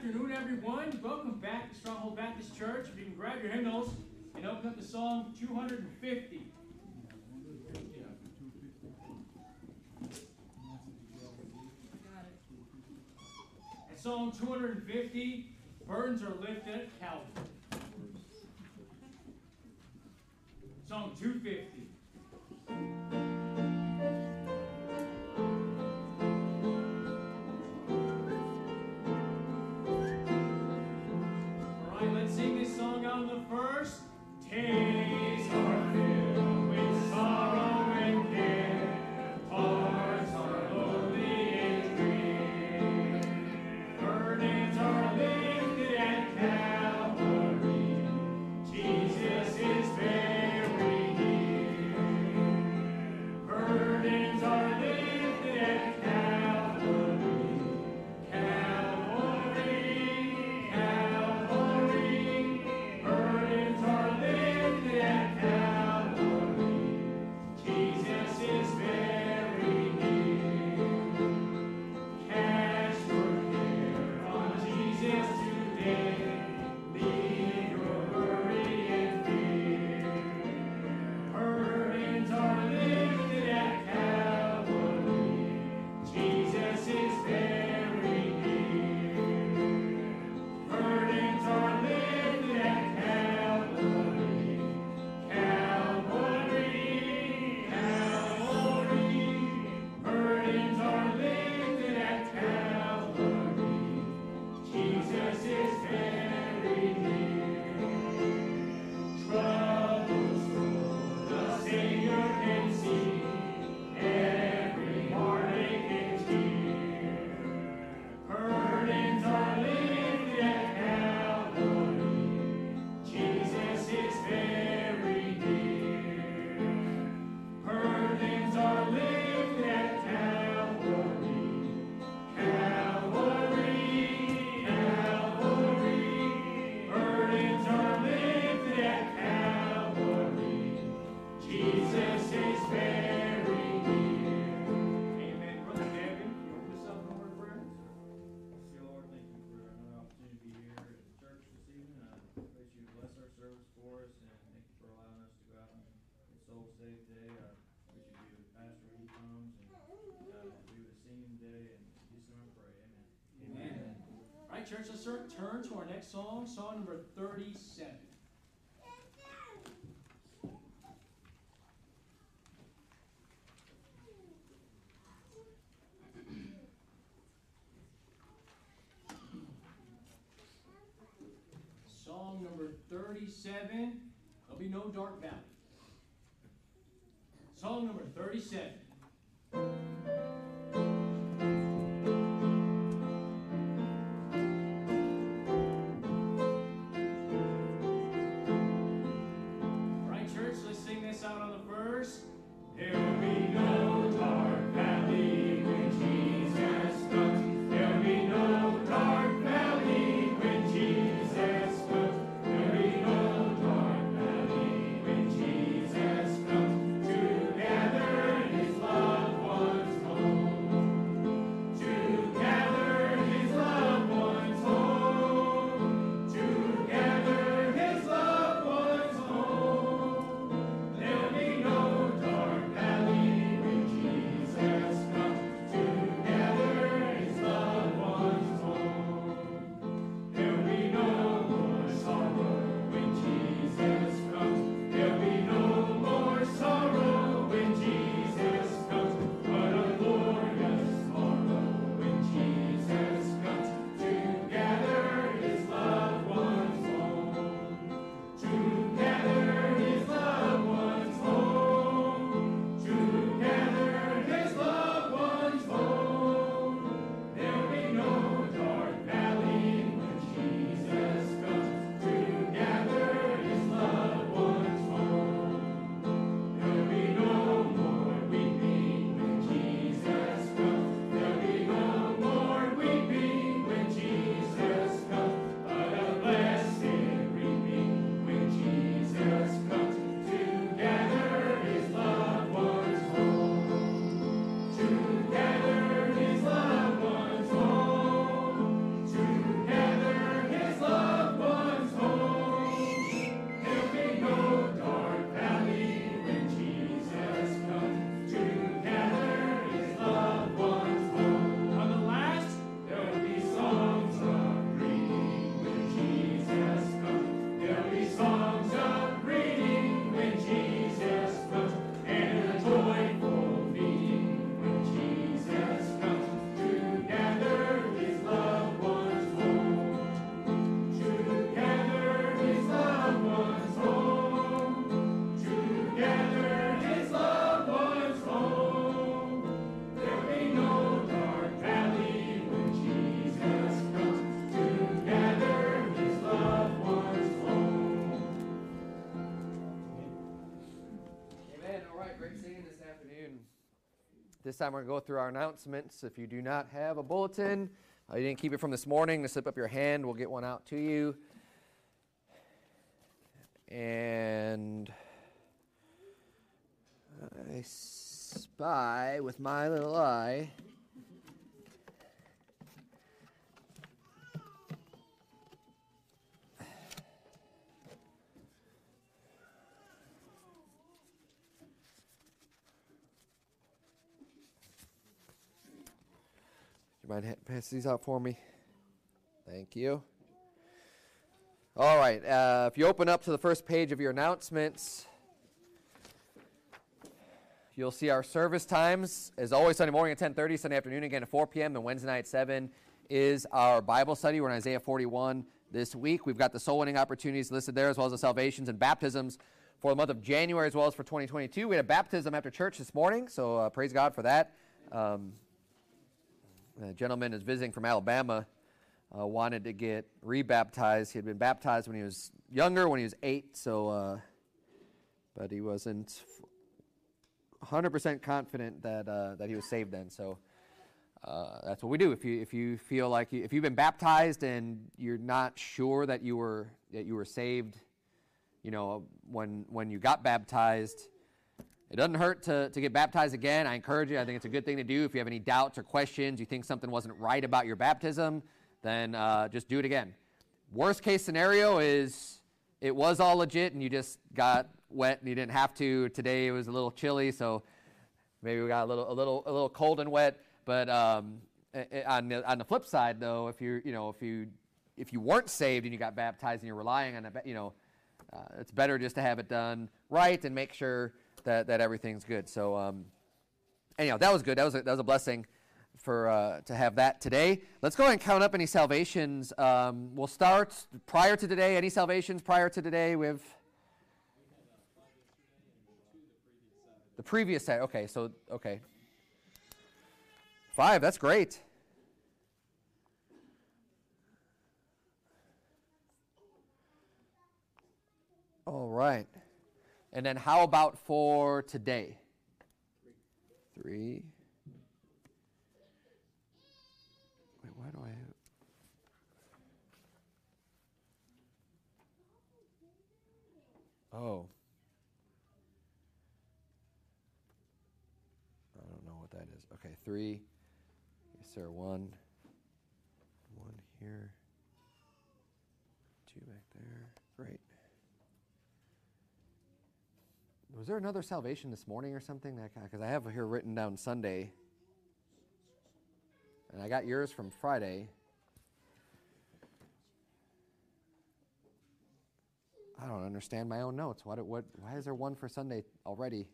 afternoon, everyone. Welcome back to Stronghold Baptist Church. If you can grab your hymnals and open up to Psalm 250. At Psalm 250, burdens are lifted at Calvary. Psalm 250. Sing this song on the first. Days are filled with sorrow and care, hearts are lonely and drear. Burdens are lifted at Calvary, Jesus is very near. Burdens are lifted at Calvary, Calvary, Calvary. Burdens are lifted at Calvary, Jesus is very near. Cast your care on Jesus today, leave your worry and fear. Burdens are lifted at Calvary, Jesus is very near. Burdens are lifted at Calvary, Calvary, Calvary. Burdens are lifted at Calvary, Jesus is very near. Troubles full, the Savior can see every heartache and tear. Burdens are lifted at Calvary, Jesus is very near. Burdens are lifted at Calvary, Calvary, Calvary. Burdens are lifted at Calvary, Jesus is very near. Amen. Brother Devin, you open this up in a word of prayer? Dear Lord, thank you for another opportunity to be here at the church this evening. I pray that you bless our service for us, and thank you for allowing us to go out and get souls saved today. I wish you be with the pastor when he comes, and be with the singing today, and in Jesus' name I pray. Amen. Amen. All right, church, let's turn to our next song, song number 37. Song number 37, There'll Be No Dark Valley. Song number 37. All right, church, let's sing this out on the verse. There'll be no dark valley when Jesus comes. There'll be no dark valley when Jesus comes. There'll be no dark valley when Jesus comes. To gather His this time we're going to go through our announcements. If you do not have a bulletin, you didn't keep it from this morning, to slip up your hand, we'll get one out to you. And I spy with my little eye you mind pass these out for me? Thank you. All right, if you open up to the first page of your announcements, you'll see our service times. As always, Sunday morning at 10:30, Sunday afternoon again at 4 p.m., and Wednesday night at 7 is our Bible study. We're in Isaiah 41 this week. We've got the soul winning opportunities listed there, as well as the salvations and baptisms for the month of January, as well as for 2022. We had a baptism after church this morning, so praise God for that. A gentleman is visiting from Alabama, wanted to get rebaptized. He had been baptized when he was younger, when he was 8, but he wasn't 100% confident that he was saved then. So that's what we do. If you feel like if you've been baptized and you're not sure that you were saved, when you got baptized, it doesn't hurt to get baptized again. I encourage you. I think it's a good thing to do. If you have any doubts or questions, you think something wasn't right about your baptism, then just do it again. Worst case scenario is it was all legit and you just got wet and you didn't have to. Today it was a little chilly, so maybe we got a little cold and wet. But on the flip side, though, if you weren't saved and you got baptized and you're relying on it's better just to have it done right and make sure that everything's good. So anyhow, that was good. That was a blessing to have that today. Let's go ahead and count up any salvations. We'll start prior to today. Any salvations prior to today? We have the previous side. Okay, so 5. That's great. All right. And then how about for today? 3. Wait, why do I have... Oh. I don't know what that is. Okay, 3. Yes, sir. 1 here. 2 back there. Great. Was there another salvation this morning or something? Because I have here written down Sunday. And I got yours from Friday. I don't understand my own notes. Why is there one for Sunday already?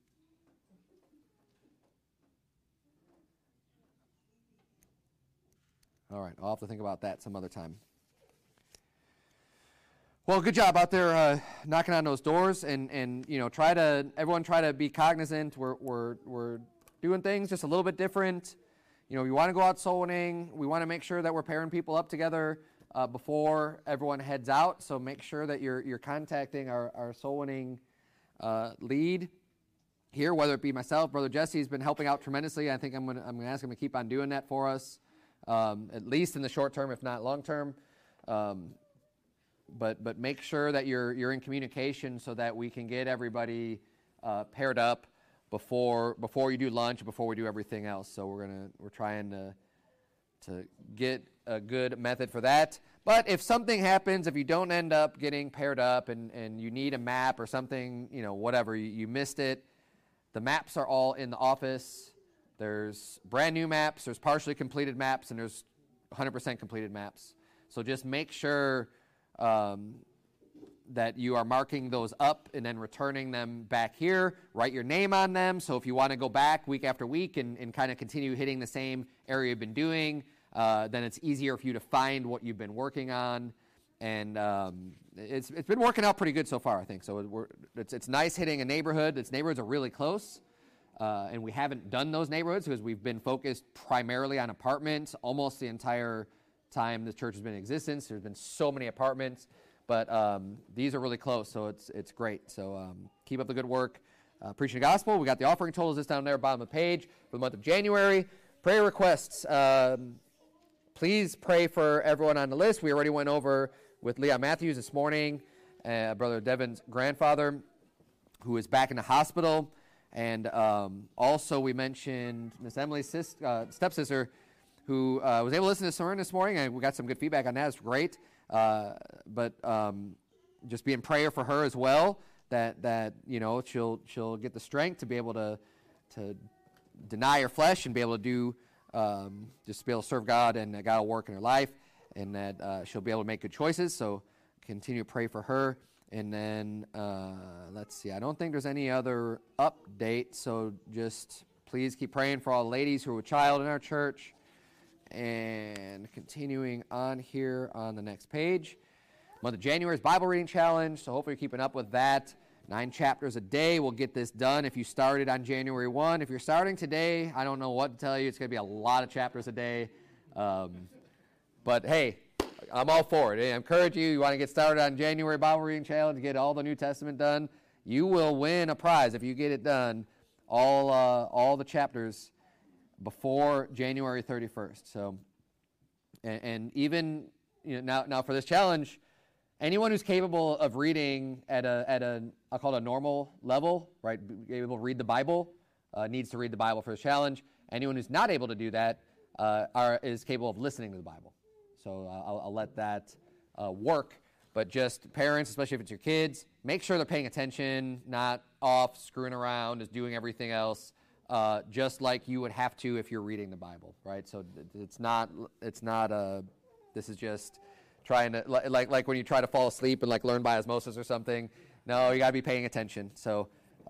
All right, I'll have to think about that some other time. Well, good job out there knocking on those doors, and everyone try to be cognizant. We're doing things just a little bit different. We want to go out soul winning. We want to make sure that we're pairing people up together before everyone heads out. So make sure that you're contacting our soul winning lead here, whether it be myself, Brother Jesse's been helping out tremendously. I think I'm gonna ask him to keep on doing that for us, at least in the short term, if not long term. But make sure that you're in communication so that we can get everybody paired up before you do lunch, before we do everything else. So we're trying to get a good method for that. But if something happens, if you don't end up getting paired up and you need a map or something, whatever, you missed it, the maps are all in the office. There's brand new maps, there's partially completed maps, and there's 100% completed maps. So just make sure that you are marking those up and then returning them back here. Write your name on them. So if you want to go back week after week and kind of continue hitting the same area you've been doing, then it's easier for you to find what you've been working on. And it's been working out pretty good so far, I think. So it's nice hitting a neighborhood. Its neighborhoods are really close. And we haven't done those neighborhoods because we've been focused primarily on apartments almost the entire time the church has been in existence. There's been so many apartments, but these are really close, so it's great. So keep up the good work. preaching the gospel. We got the offering totals just down there, bottom of the page, for the month of January. Prayer requests. Please pray for everyone on the list. We already went over with Leon Matthews this morning, Brother Devin's grandfather, who is back in the hospital. And also we mentioned Miss Emily's stepsister, who was able to listen to the sermon this morning, and we got some good feedback on that. It's great. But just be in prayer for her as well, that she'll get the strength to be able to deny her flesh and be able to do just be able to serve God, and God will work in her life, and that she'll be able to make good choices. So continue to pray for her. And then let's see, I don't think there's any other update, so just please keep praying for all the ladies who are with child in our church. And continuing on here on the next page, month of January is Bible reading challenge, so hopefully you're keeping up with that. 9 chapters a day. We'll get this done if you started on January 1. If you're starting today, I don't know what to tell you. It's going to be a lot of chapters a day. But hey, I'm all for it. I encourage you. You want to get started on January Bible reading challenge, get all the New Testament done. You will win a prize if you get it done, all the chapters before January 31st. So, and even now for this challenge, anyone who's capable of reading at a I'll call it a normal level, right, be able to read the Bible, needs to read the Bible for this challenge. Anyone who's not able to do that is capable of listening to the Bible. So I'll let that work. But just parents, especially if it's your kids, make sure they're paying attention, not off, screwing around, just doing everything else, just like you would have to if you're reading the Bible, right? So it's not this is just trying to, like when you try to fall asleep and like learn by osmosis or something. No, you got to be paying attention. So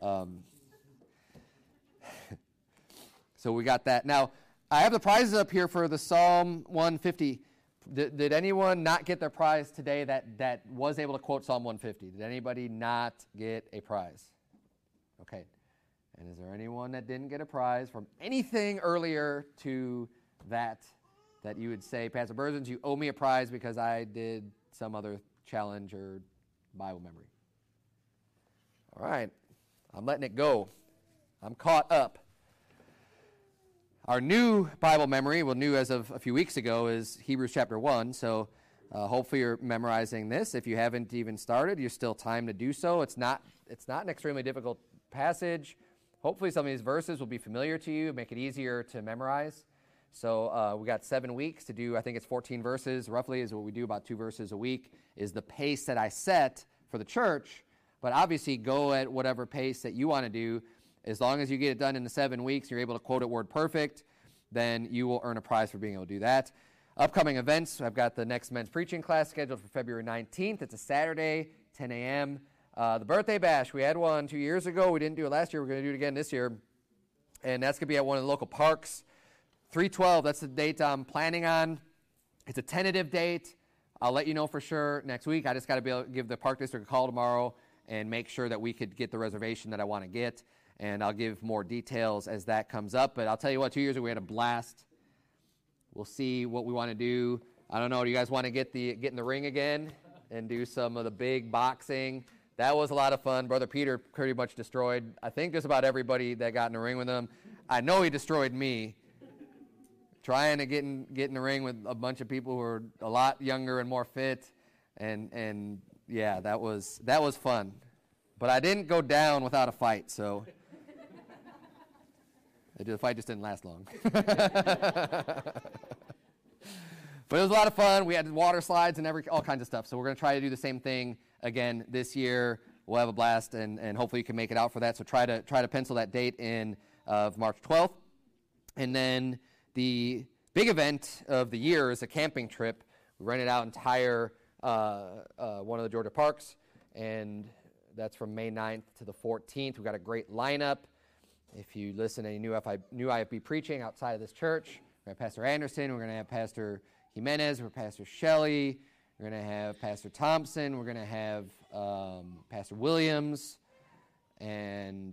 so we got that. Now, I have the prizes up here for the Psalm 150. Did anyone not get their prize today that was able to quote Psalm 150? Did anybody not get a prize? Okay. And is there anyone that didn't get a prize from anything earlier to that you would say, Pastor Berzins, you owe me a prize because I did some other challenge or Bible memory? All right. I'm letting it go. I'm caught up. Our new Bible memory, well, new as of a few weeks ago, is Hebrews chapter 1. So hopefully you're memorizing this. If you haven't even started, you're still time to do so. It's not an extremely difficult passage. Hopefully some of these verses will be familiar to you, make it easier to memorize. So we got 7 weeks to do, I think it's 14 verses, roughly is what we do, about 2 verses a week, is the pace that I set for the church. But obviously go at whatever pace that you want to do. As long as you get it done in the 7 weeks, you're able to quote it word perfect, then you will earn a prize for being able to do that. Upcoming events, I've got the next men's preaching class scheduled for February 19th. It's a Saturday, 10 a.m. The birthday bash, we had one 2 years ago. We didn't do it last year. We're going to do it again this year. And that's going to be at one of the local parks. 3/12, that's the date I'm planning on. It's a tentative date. I'll let you know for sure next week. I just got to be able to give the park district a call tomorrow and make sure that we could get the reservation that I want to get. And I'll give more details as that comes up. But I'll tell you what, 2 years ago we had a blast. We'll see what we want to do. I don't know, do you guys want to get in the ring again and do some of the big boxing? That was a lot of fun. Brother Peter pretty much destroyed, I think, just about everybody that got in the ring with him. I know he destroyed me. Trying to get in the ring with a bunch of people who are a lot younger and more fit. And yeah, that was fun. But I didn't go down without a fight, so the fight just didn't last long. But it was a lot of fun. We had water slides and all kinds of stuff. So we're going to try to do the same thing again this year. We'll have a blast, and hopefully you can make it out for that. So try to pencil that date in of March 12th. And then the big event of the year is a camping trip. We rented out entire one of the Georgia parks, and that's from May 9th to the 14th. We've got a great lineup. If you listen to any new IFB preaching outside of this church, we're going to have Pastor Anderson, we're going to have Pastor Jimenez, we're Pastor Shelley, we're going to have Pastor Thompson, we're going to have Pastor Williams, and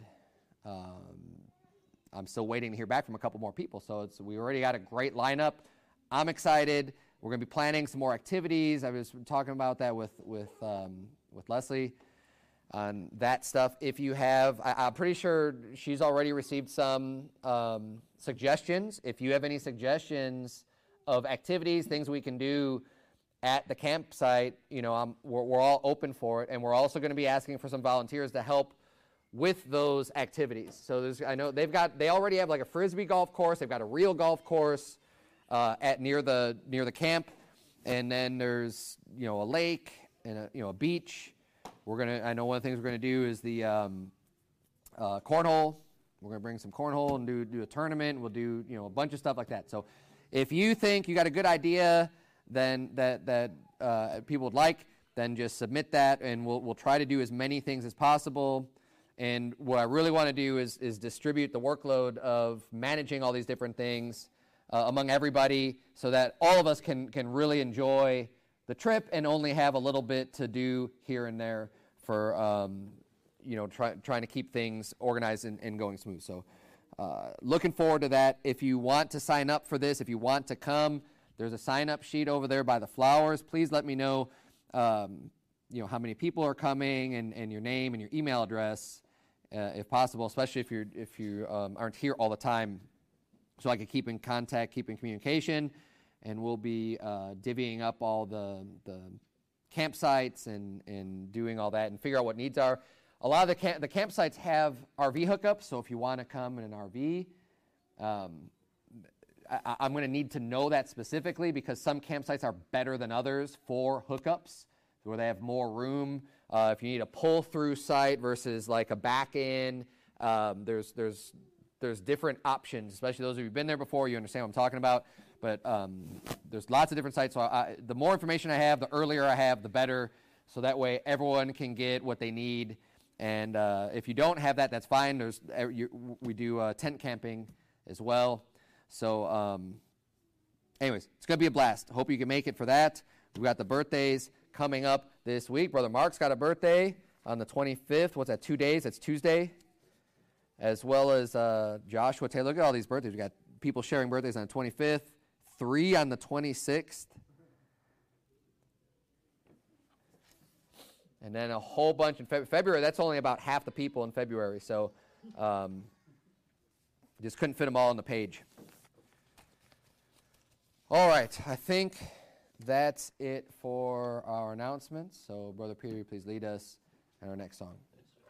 I'm still waiting to hear back from a couple more people. So we already got a great lineup. I'm excited. We're going to be planning some more activities. I was talking about that with Leslie. that stuff. If you have, I'm pretty sure she's already received some suggestions. If you have any suggestions of activities, things we can do at the campsite, we're all open for it, and we're also going to be asking for some volunteers to help with those activities. So I know they already have like a frisbee golf course. They've got a real golf course near the camp, and then there's a lake and a beach. I know one of the things we're gonna do is the cornhole. We're gonna bring some cornhole and do a tournament. We'll do a bunch of stuff like that. So if you think you got a good idea, then that people would like, then just submit that, and we'll try to do as many things as possible. And what I really want to do is distribute the workload of managing all these different things among everybody, so that all of us can really enjoy the trip and only have a little bit to do here and there for trying to keep things organized and going smooth. So looking forward to that. If you want to sign up for this, if you want to come, there's a sign-up sheet over there by the flowers. Please let me know how many people are coming and your name and your email address, if possible, especially if you aren't here all the time, so I can keep in contact, keep in communication, and we'll be divvying up all the campsites and doing all that and figure out what needs are. A lot of the campsites have RV hookups, so if you want to come in an RV, I'm going to need to know that specifically, because some campsites are better than others for hookups, where they have more room. If you need a pull-through site versus like a back-in, there's different options, especially those of you who've been there before, you understand what I'm talking about. But there's lots of different sites, so the more information I have, the earlier I have, the better, so that way everyone can get what they need. And if you don't have that, that's fine. We do tent camping as well. So anyways, it's going to be a blast. Hope you can make it for that. We've got the birthdays coming up this week. Brother Mark's got a birthday on the 25th. What's that, 2 days? That's Tuesday. As well as Joshua Taylor. Look at all these birthdays. We got people sharing birthdays on the 25th, 3 on the 26th. And then a whole bunch in February. That's only about half the people in February. So just couldn't fit them all on the page. All right. I think that's it for our announcements. So, Brother Peter, please lead us in our next song.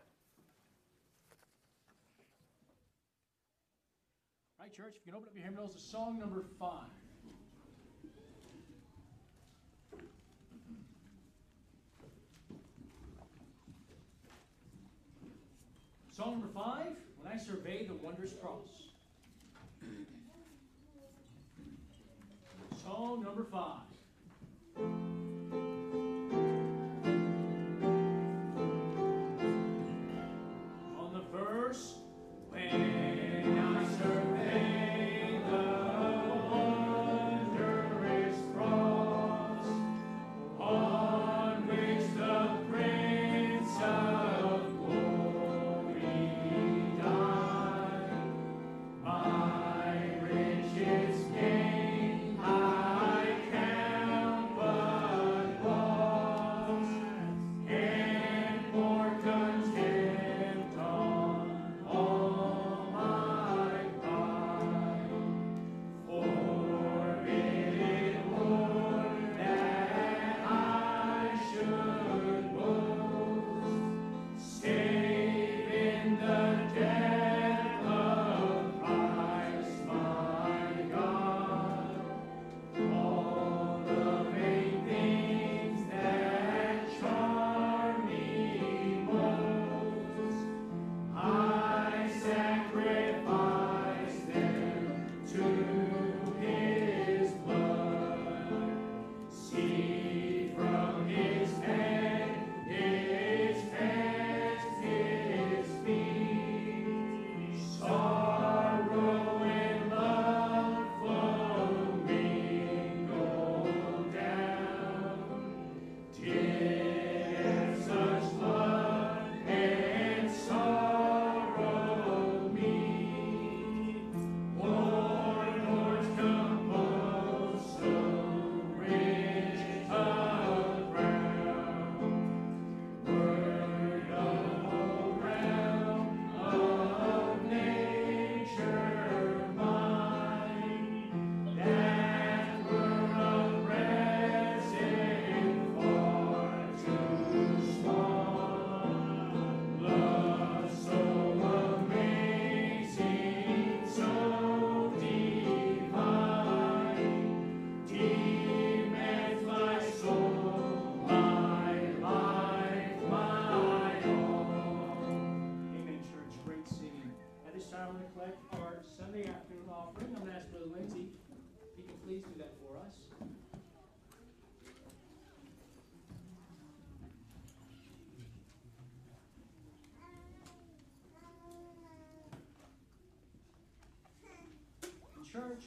All right, church, if you can open up your hymnals to song number 5. Song number 5, When I Survey the Wondrous Cross. Song number 5. On the verse, when I survey the wondrous cross, on which the Prince of Glory died, my riches gain I can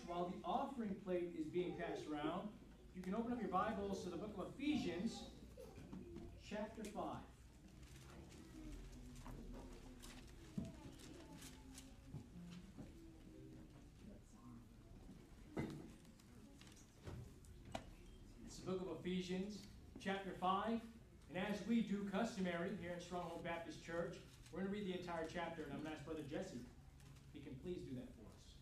while the offering plate is being passed around, you can open up your Bibles to the book of Ephesians, chapter 5. It's the book of Ephesians, chapter 5. And as we do customary here at Stronghold Baptist Church, we're going to read the entire chapter, and I'm going to ask Brother Jesse if he can please do that for us.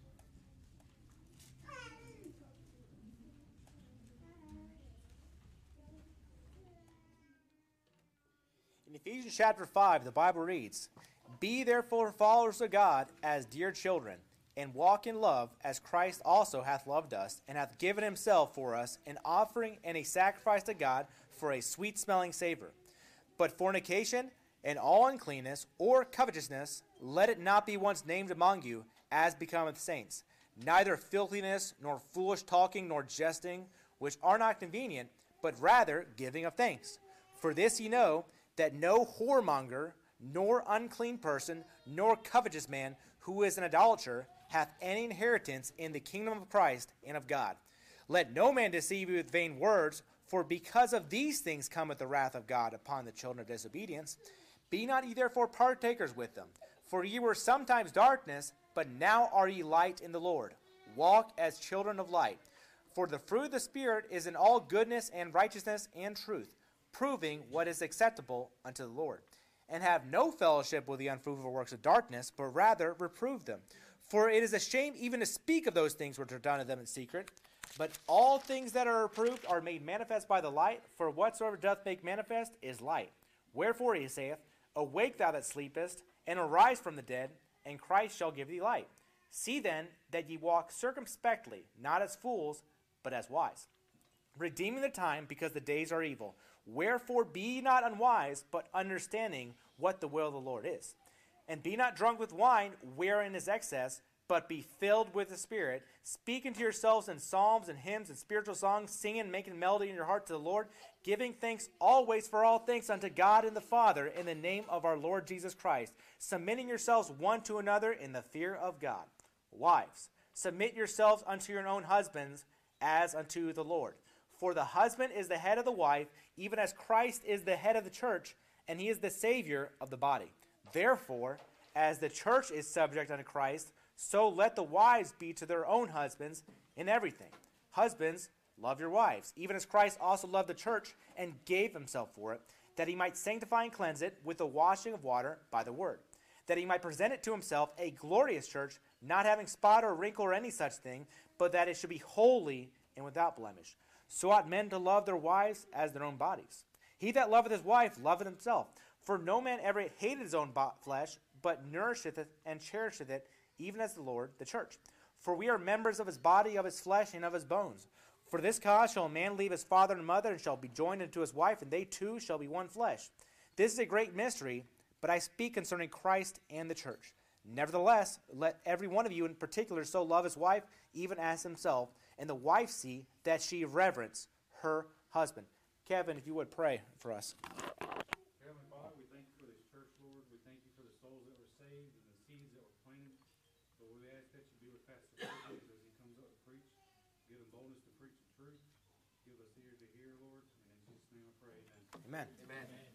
In Ephesians chapter 5, the Bible reads, "Be therefore followers of God as dear children, and walk in love as Christ also hath loved us, and hath given himself for us, an offering and a sacrifice to God for a sweet-smelling savor. But fornication and all uncleanness or covetousness, let it not be once named among you, as becometh saints. Neither filthiness, nor foolish talking, nor jesting, which are not convenient, but rather giving of thanks. For this ye know, that no whoremonger, nor unclean person, nor covetous man, who is an idolater, hath any inheritance in the kingdom of Christ and of God. Let no man deceive you with vain words, for because of these things cometh the wrath of God upon the children of disobedience. Be not ye therefore partakers with them. For ye were sometimes darkness, but now are ye light in the Lord. Walk as children of light. For the fruit of the Spirit is in all goodness and righteousness and truth, proving what is acceptable unto the Lord. And have no fellowship with the unfruitful works of darkness, but rather reprove them. For it is a shame even to speak of those things which are done of them in secret. But all things that are approved are made manifest by the light, for whatsoever doth make manifest is light. Wherefore he saith, Awake thou that sleepest, and arise from the dead, and Christ shall give thee light. See then that ye walk circumspectly, not as fools, but as wise, redeeming the time, because the days are evil. Wherefore be ye not unwise, but understanding what the will of the Lord is. And be not drunk with wine, wherein is excess, but be filled with the Spirit, speaking to yourselves in psalms and hymns and spiritual songs, singing and making melody in your heart to the Lord, giving thanks always for all things unto God and the Father, in the name of our Lord Jesus Christ, submitting yourselves one to another in the fear of God. Wives, submit yourselves unto your own husbands, as unto the Lord. For the husband is the head of the wife, even as Christ is the head of the church, and he is the Savior of the body. Therefore, as the church is subject unto Christ, so let the wives be to their own husbands in everything. Husbands, love your wives, even as Christ also loved the church and gave himself for it, that he might sanctify and cleanse it with the washing of water by the word, that he might present it to himself a glorious church, not having spot or wrinkle or any such thing, but that it should be holy and without blemish. So ought men to love their wives as their own bodies. He that loveth his wife loveth himself. For no man ever hated his own flesh, but nourisheth it and cherisheth it, even as the Lord the church. For we are members of his body, of his flesh, and of his bones. For this cause shall a man leave his father and mother, and shall be joined unto his wife, and they two shall be one flesh. This is a great mystery, but I speak concerning Christ and the church. Nevertheless, let every one of you in particular so love his wife, even as himself, and the wife see that she reverence her husband." Kevin, if you would pray for us. Heavenly Father, we thank you for this church, Lord. We thank you for the souls that were saved and the seeds that were planted. Lord, we ask that you be with Pastor Perkins as he comes up to preach. Give him boldness to preach the truth. Give us ears to hear, Lord. And in Jesus' name I pray, amen. Amen. Amen.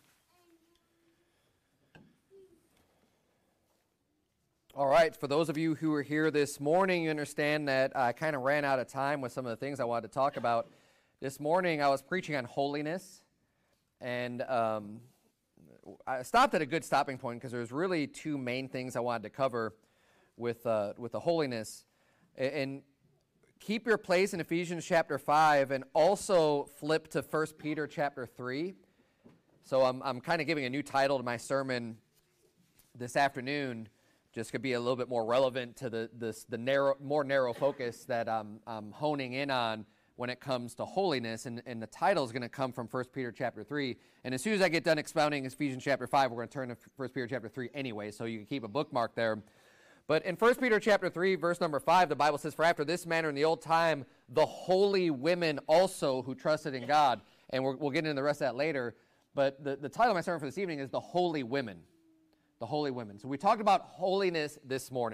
All right, for those of you who are here this morning, you understand that I kind of ran out of time with some of the things I wanted to talk about. This morning I was preaching on holiness, and I stopped at a good stopping point because there's really two main things I wanted to cover with the holiness. And keep your place in Ephesians chapter 5, and also flip to 1 Peter chapter 3. So I'm kind of giving a new title to my sermon this afternoon, just could be a little bit more relevant to the more narrow focus that I'm honing in on when it comes to holiness, and the title is going to come from 1 Peter chapter 3. And as soon as I get done expounding Ephesians chapter 5, we're going to turn to 1 Peter chapter 3 anyway, so you can keep a bookmark there. But in 1 Peter chapter 3, verse number 5, the Bible says, "For after this manner in the old time, the holy women also who trusted in God." And we'll get into the rest of that later. But the title of my sermon for this evening is The Holy Women. The holy women. So we talked about holiness this morning.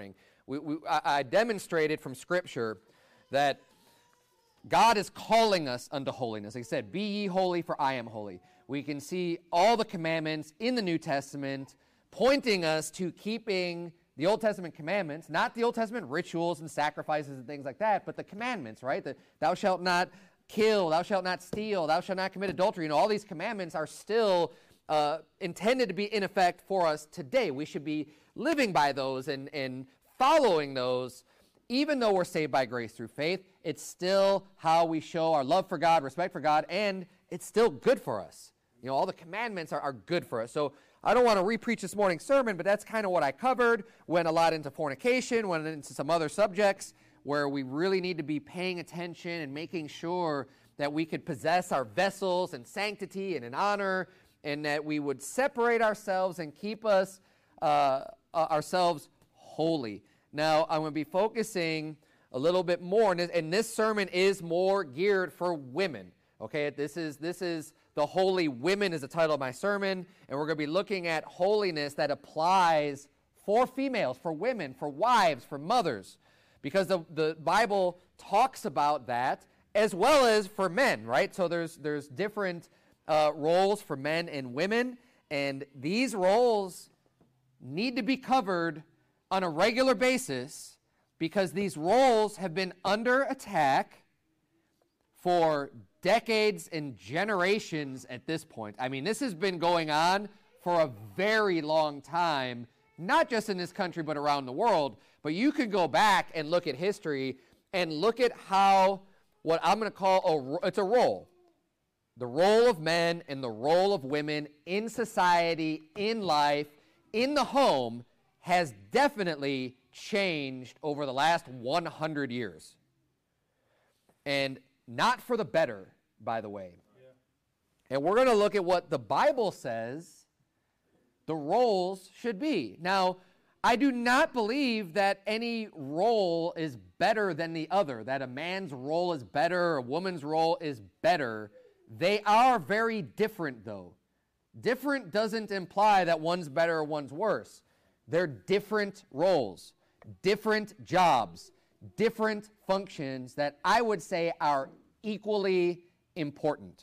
I demonstrated from Scripture that God is calling us unto holiness. Like I said, be ye holy, for I am holy. We can see all the commandments in the New Testament pointing us to keeping the Old Testament commandments, not the Old Testament rituals and sacrifices and things like that, but the commandments, right? The, thou shalt not kill, thou shalt not steal, thou shalt not commit adultery. You know, all these commandments are still intended to be in effect for us today. We should be living by those and following those, even though we're saved by grace through faith. It's still how we show our love for God, respect for God, and it's still good for us. You know, all the commandments are good for us. So I don't want to re-preach this morning's sermon, but that's kind of what I covered. Went a lot into fornication, went into some other subjects where we really need to be paying attention and making sure that we could possess our vessels in sanctity and in honor, and that we would separate ourselves and keep us ourselves holy. Now, I'm going to be focusing a little bit more, and this sermon is more geared for women. Okay, this is the Holy Women is the title of my sermon, and we're going to be looking at holiness that applies for females, for women, for wives, for mothers, because the Bible talks about that as well as for men, right? So there's different roles for men and women, and these roles need to be covered on a regular basis because these roles have been under attack for decades and generations at this point. I mean, this has been going on for a very long time, not just in this country, but around the world. But you could go back and look at history and look at how, what I'm going to call, it's a role. The role of men and the role of women in society, in life, in the home, has definitely changed over the last 100 years. And not for the better, by the way. Yeah. And we're going to look at what the Bible says the roles should be. Now, I do not believe that any role is better than the other, that a man's role is better, or a woman's role is better. They are very different, though. Different doesn't imply that one's better or one's worse. They're different roles, different jobs, different functions that I would say are equally important.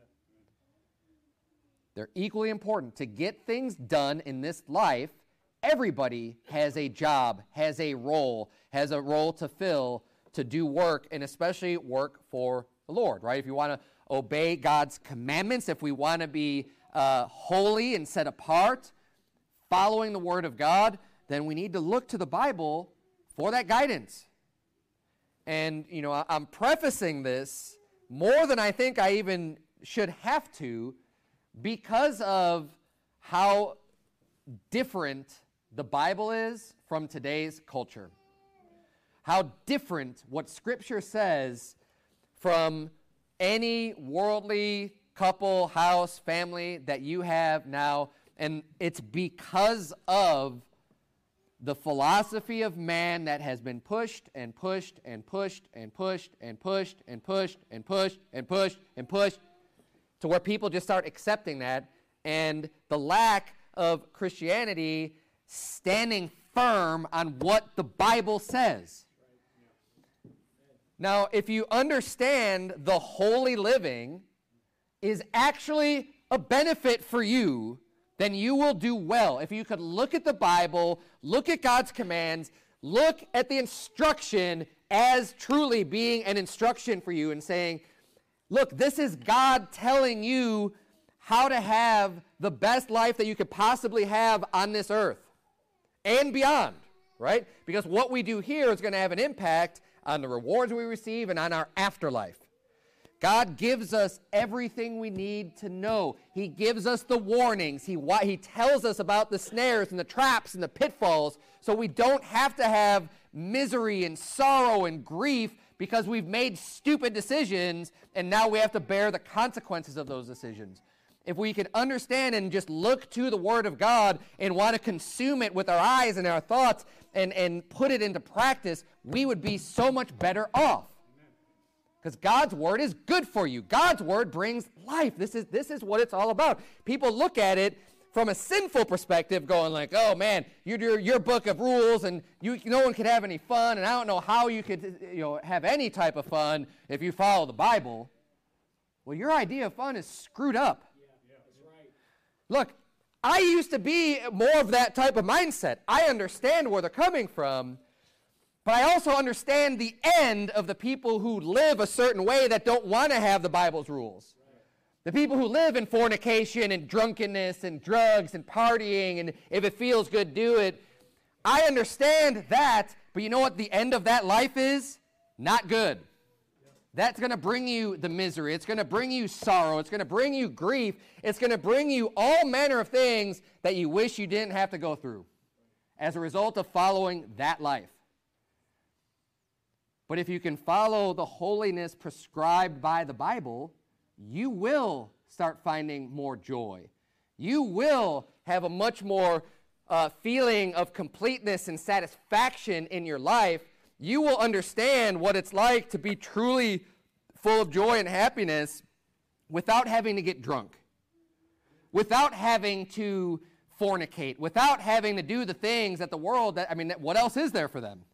They're equally important. To get things done in this life, everybody has a job, has a role to fill, to do work, and especially work for the Lord, right? If you want to obey God's commandments, if we want to be holy and set apart, following the Word of God, then we need to look to the Bible for that guidance. And, you know, I'm prefacing this more than I think I even should have to because of how different the Bible is from today's culture. How different what Scripture says from any worldly couple, house, family that you have now. And it's because of the philosophy of man that has been pushed and pushed and pushed and pushed and pushed and pushed and pushed and pushed and pushed to where people just start accepting that, and the lack of Christianity standing firm on what the Bible says. Now, if you understand the holy living is actually a benefit for you, then you will do well. If you could look at the Bible, look at God's commands, look at the instruction as truly being an instruction for you and saying, look, this is God telling you how to have the best life that you could possibly have on this earth and beyond, right? Because what we do here is going to have an impact on the rewards we receive and on our afterlife. God gives us everything we need to know. He gives us the warnings. He tells us about the snares and the traps and the pitfalls so we don't have to have misery and sorrow and grief because we've made stupid decisions and now we have to bear the consequences of those decisions. If we could understand and just look to the Word of God and want to consume it with our eyes and our thoughts and put it into practice, we would be so much better off. Because God's Word is good for you. God's Word brings life. This is what it's all about. People look at it from a sinful perspective, going like, oh man, your book of rules, and no one could have any fun, and I don't know how you could have any type of fun if you follow the Bible. Well, your idea of fun is screwed up. Yeah, that's right. Look, I used to be more of that type of mindset. I understand where they're coming from, but I also understand the end of the people who live a certain way that don't want to have the Bible's rules. Right. The people who live in fornication and drunkenness and drugs and partying, and if it feels good, do it. I understand that, but you know what the end of that life is? Not good. That's going to bring you the misery. It's going to bring you sorrow. It's going to bring you grief. It's going to bring you all manner of things that you wish you didn't have to go through as a result of following that life. But if you can follow the holiness prescribed by the Bible, you will start finding more joy. You will have a much more feeling of completeness and satisfaction in your life. You will understand what it's like to be truly full of joy and happiness without having to get drunk, without having to fornicate, without having to do the things that the world, what else is there for them?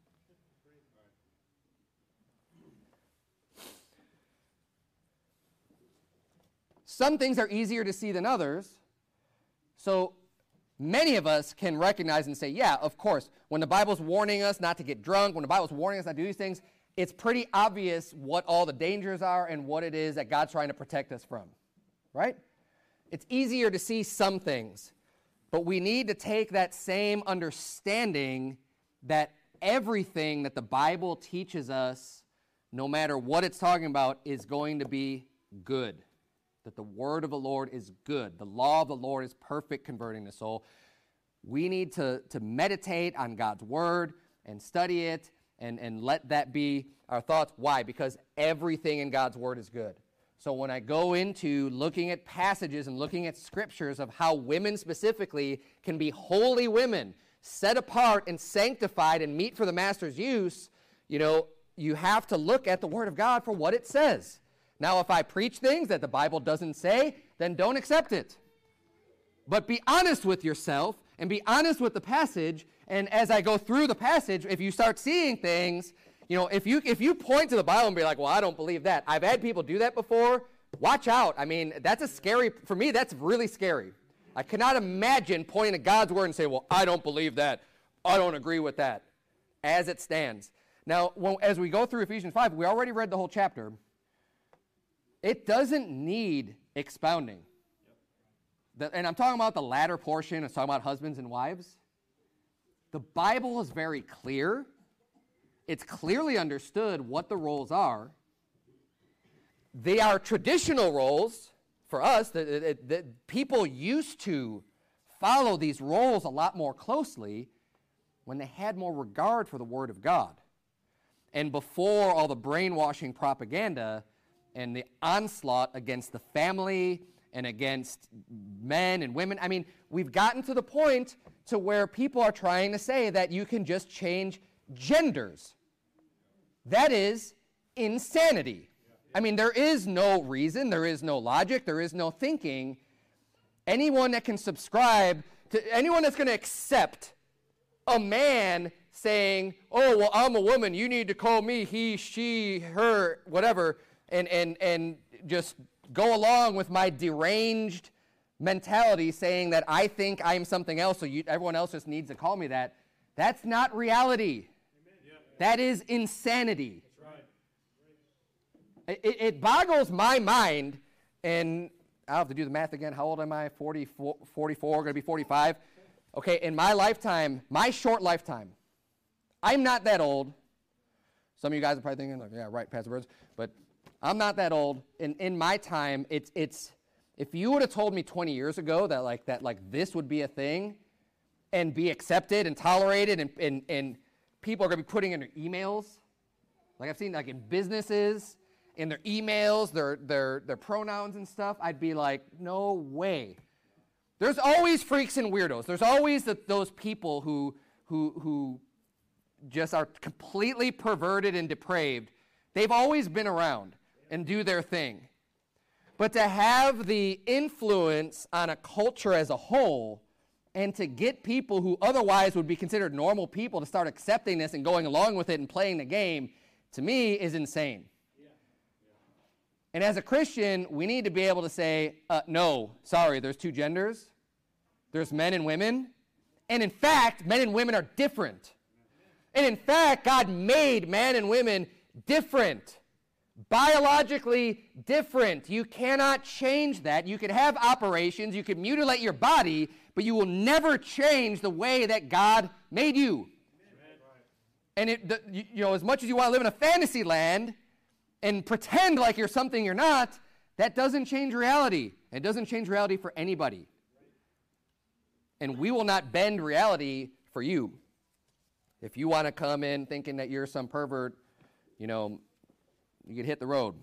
Some things are easier to see than others, so many of us can recognize and say, yeah, of course, when the Bible's warning us not to get drunk, when the Bible's warning us not to do these things, it's pretty obvious what all the dangers are and what it is that God's trying to protect us from, right? It's easier to see some things, but we need to take that same understanding that everything that the Bible teaches us, no matter what it's talking about, is going to be good. That the word of the Lord is good. The law of the Lord is perfect, converting the soul. We need to meditate on God's word and study it and let that be our thoughts. Why? Because everything in God's word is good. So when I go into looking at passages and looking at scriptures of how women specifically can be holy women, set apart and sanctified and meet for the master's use, you have to look at the word of God for what it says. Now, if I preach things that the Bible doesn't say, then don't accept it. But be honest with yourself and be honest with the passage. And as I go through the passage, if you start seeing things, if you point to the Bible and be like, well, I don't believe that. I've had people do that before. Watch out. For me, that's really scary. I cannot imagine pointing to God's word and say, well, I don't believe that. I don't agree with that as it stands. Now, as we go through Ephesians 5, we already read the whole chapter. It doesn't need expounding. And I'm talking about the latter portion. It's talking about husbands and wives. The Bible is very clear. It's clearly understood what the roles are. They are traditional roles for us. That people used to follow these roles a lot more closely when they had more regard for the Word of God. And before all the brainwashing propaganda and the onslaught against the family and against men and women. We've gotten to the point to where people are trying to say that you can just change genders. That is insanity. There is no reason, there is no logic, there is no thinking. Anyone that can subscribe to, anyone that's going to accept a man saying, oh, well, I'm a woman, you need to call me he, she, her, whatever, and just go along with my deranged mentality saying that I think I'm something else, so everyone else just needs to call me that. That's not reality. Yeah. That is insanity. That's right. It boggles my mind, and I'll have to do the math again. How old am I? 44, going to be 45. Okay, in my lifetime, my short lifetime, I'm not that old. Some of you guys are probably thinking, yeah, right, Pastor Burns, but I'm not that old. In my time, it's if you would have told me 20 years ago that this would be a thing and be accepted and tolerated and people are going to be putting in their emails, like I've seen in businesses, in their emails, their pronouns and stuff, I'd be like, no way. There's always freaks and weirdos. There's always those people who just are completely perverted and depraved. They've always been around and do their thing. But to have the influence on a culture as a whole and to get people who otherwise would be considered normal people to start accepting this and going along with it and playing the game, to me, is insane. And as a Christian, we need to be able to say, no, sorry, there's two genders. There's men and women. And in fact, men and women are different. And in fact, God made men and women different. Biologically different. You cannot change that. You can have operations, you can mutilate your body, but you will never change the way that God made you. And as much as you want to live in a fantasy land and pretend like you're something you're not, that doesn't change reality. It doesn't change reality for anybody. And we will not bend reality for you. If you want to come in thinking that you're some pervert, you could hit the road.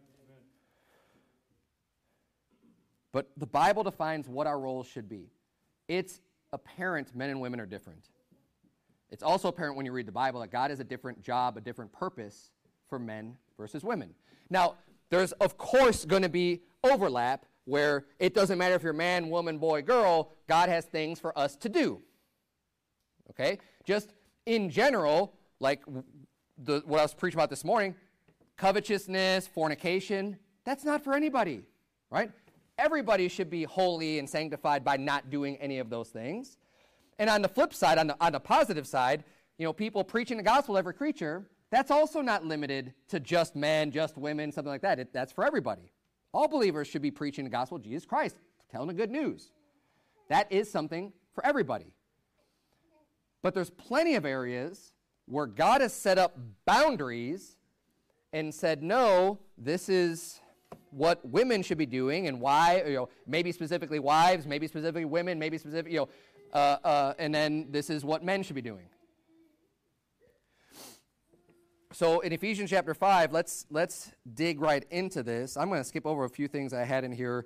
But the Bible defines what our roles should be. It's apparent men and women are different. It's also apparent when you read the Bible that God has a different job, a different purpose for men versus women. Now, there's of course going to be overlap where it doesn't matter if you're man, woman, boy, girl, God has things for us to do. Okay? Just in general, like what I was preaching about this morning, covetousness, fornication, that's not for anybody, right? Everybody should be holy and sanctified by not doing any of those things. And on the flip side, on the positive side, people preaching the gospel to every creature, that's also not limited to just men, just women, something like that. That's for everybody. All believers should be preaching the gospel of Jesus Christ, telling the good news. That is something for everybody. But there's plenty of areas where God has set up boundaries and said, no, this is what women should be doing and why, maybe specifically wives, maybe specifically women, maybe specific, and then this is what men should be doing. So in Ephesians chapter 5, let's dig right into this. I'm going to skip over a few things I had in here.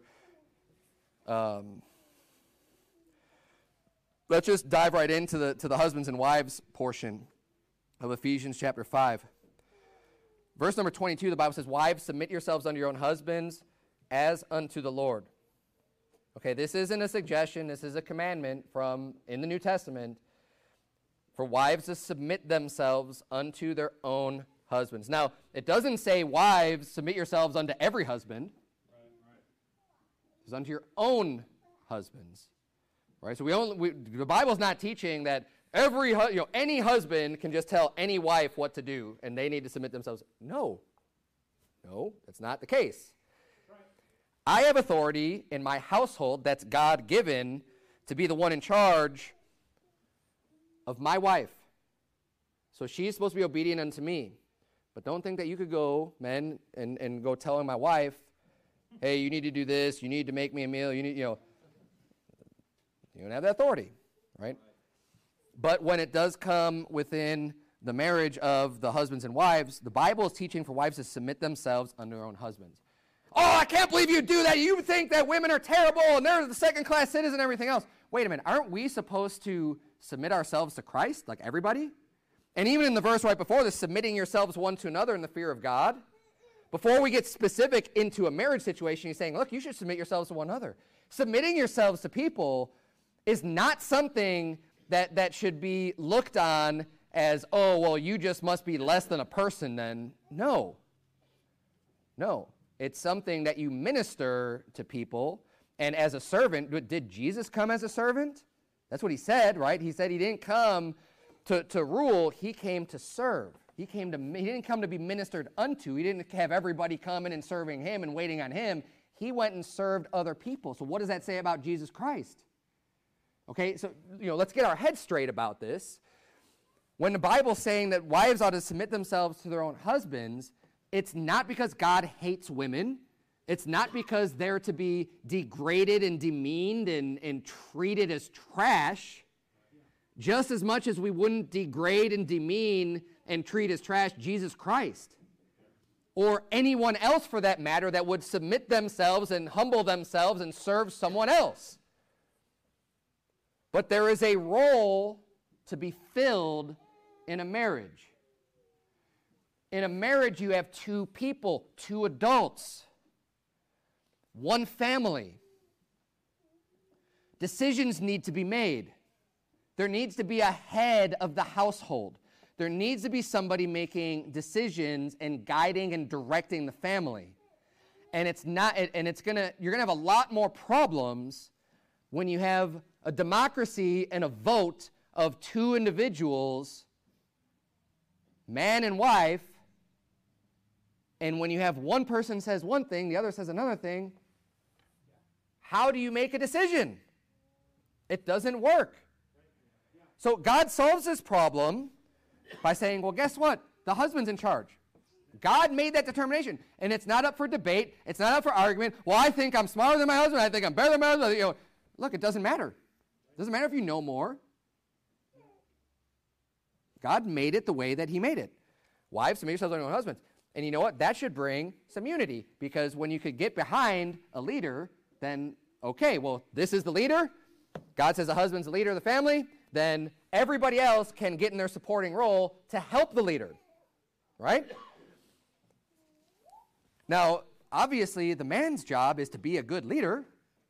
Let's just dive right into the husbands and wives portion of Ephesians chapter 5. Verse number 22, the Bible says, wives, submit yourselves unto your own husbands as unto the Lord. Okay, this isn't a suggestion. This is a commandment in the New Testament for wives to submit themselves unto their own husbands. Now, it doesn't say, wives, submit yourselves unto every husband. Right. It's unto your own husbands. Right? So the Bible's not teaching that any husband can just tell any wife what to do and they need to submit themselves. No, that's not the case. Right. I have authority in my household that's God-given to be the one in charge of my wife. So she's supposed to be obedient unto me. But don't think that you could go, men, and go telling my wife, hey, you need to do this, you need to make me a meal, you don't have that authority, right? But when it does come within the marriage of the husbands and wives, the Bible is teaching for wives to submit themselves unto their own husbands. Oh, I can't believe you do that. You think that women are terrible and they're the second-class citizen and everything else. Wait a minute. Aren't we supposed to submit ourselves to Christ, like everybody? And even in the verse right before this, submitting yourselves one to another in the fear of God. Before we get specific into a marriage situation, he's saying, look, you should submit yourselves to one another. Submitting yourselves to people is not something that should be looked on as, oh, well, you just must be less than a person then. No. It's something that you minister to people. And as a servant, did Jesus come as a servant? That's what he said, right? He said he didn't come to rule. He came to serve. He didn't come to be ministered unto. He didn't have everybody coming and serving him and waiting on him. He went and served other people. So what does that say about Jesus Christ? Okay, so let's get our heads straight about this. When the Bible's saying that wives ought to submit themselves to their own husbands, it's not because God hates women. It's not because they're to be degraded and demeaned and treated as trash. Just as much as we wouldn't degrade and demean and treat as trash Jesus Christ. Or anyone else for that matter that would submit themselves and humble themselves and serve someone else. But there is a role to be filled in a marriage. In a marriage, you have two people, two adults. one family. Decisions need to be made. There needs to be a head of the household. There needs to be somebody making decisions and guiding and directing the family. And you're gonna have a lot more problems when you have a democracy and a vote of two individuals, man and wife, and when you have one person says one thing, the other says another thing, how do you make a decision? It doesn't work. So God solves this problem by saying, well, guess what? The husband's in charge. God made that determination, and it's not up for debate. It's not up for argument. Well, I think I'm smarter than my husband. I think I'm better than my husband. Look, it doesn't matter. It doesn't matter if you know more. God made it the way that he made it. Wives, submit yourselves to your own husbands. And you know what? That should bring some unity, because when you could get behind a leader, then, okay, well, this is the leader. God says the husband's the leader of the family. Then everybody else can get in their supporting role to help the leader, right? Now, obviously, the man's job is to be a good leader.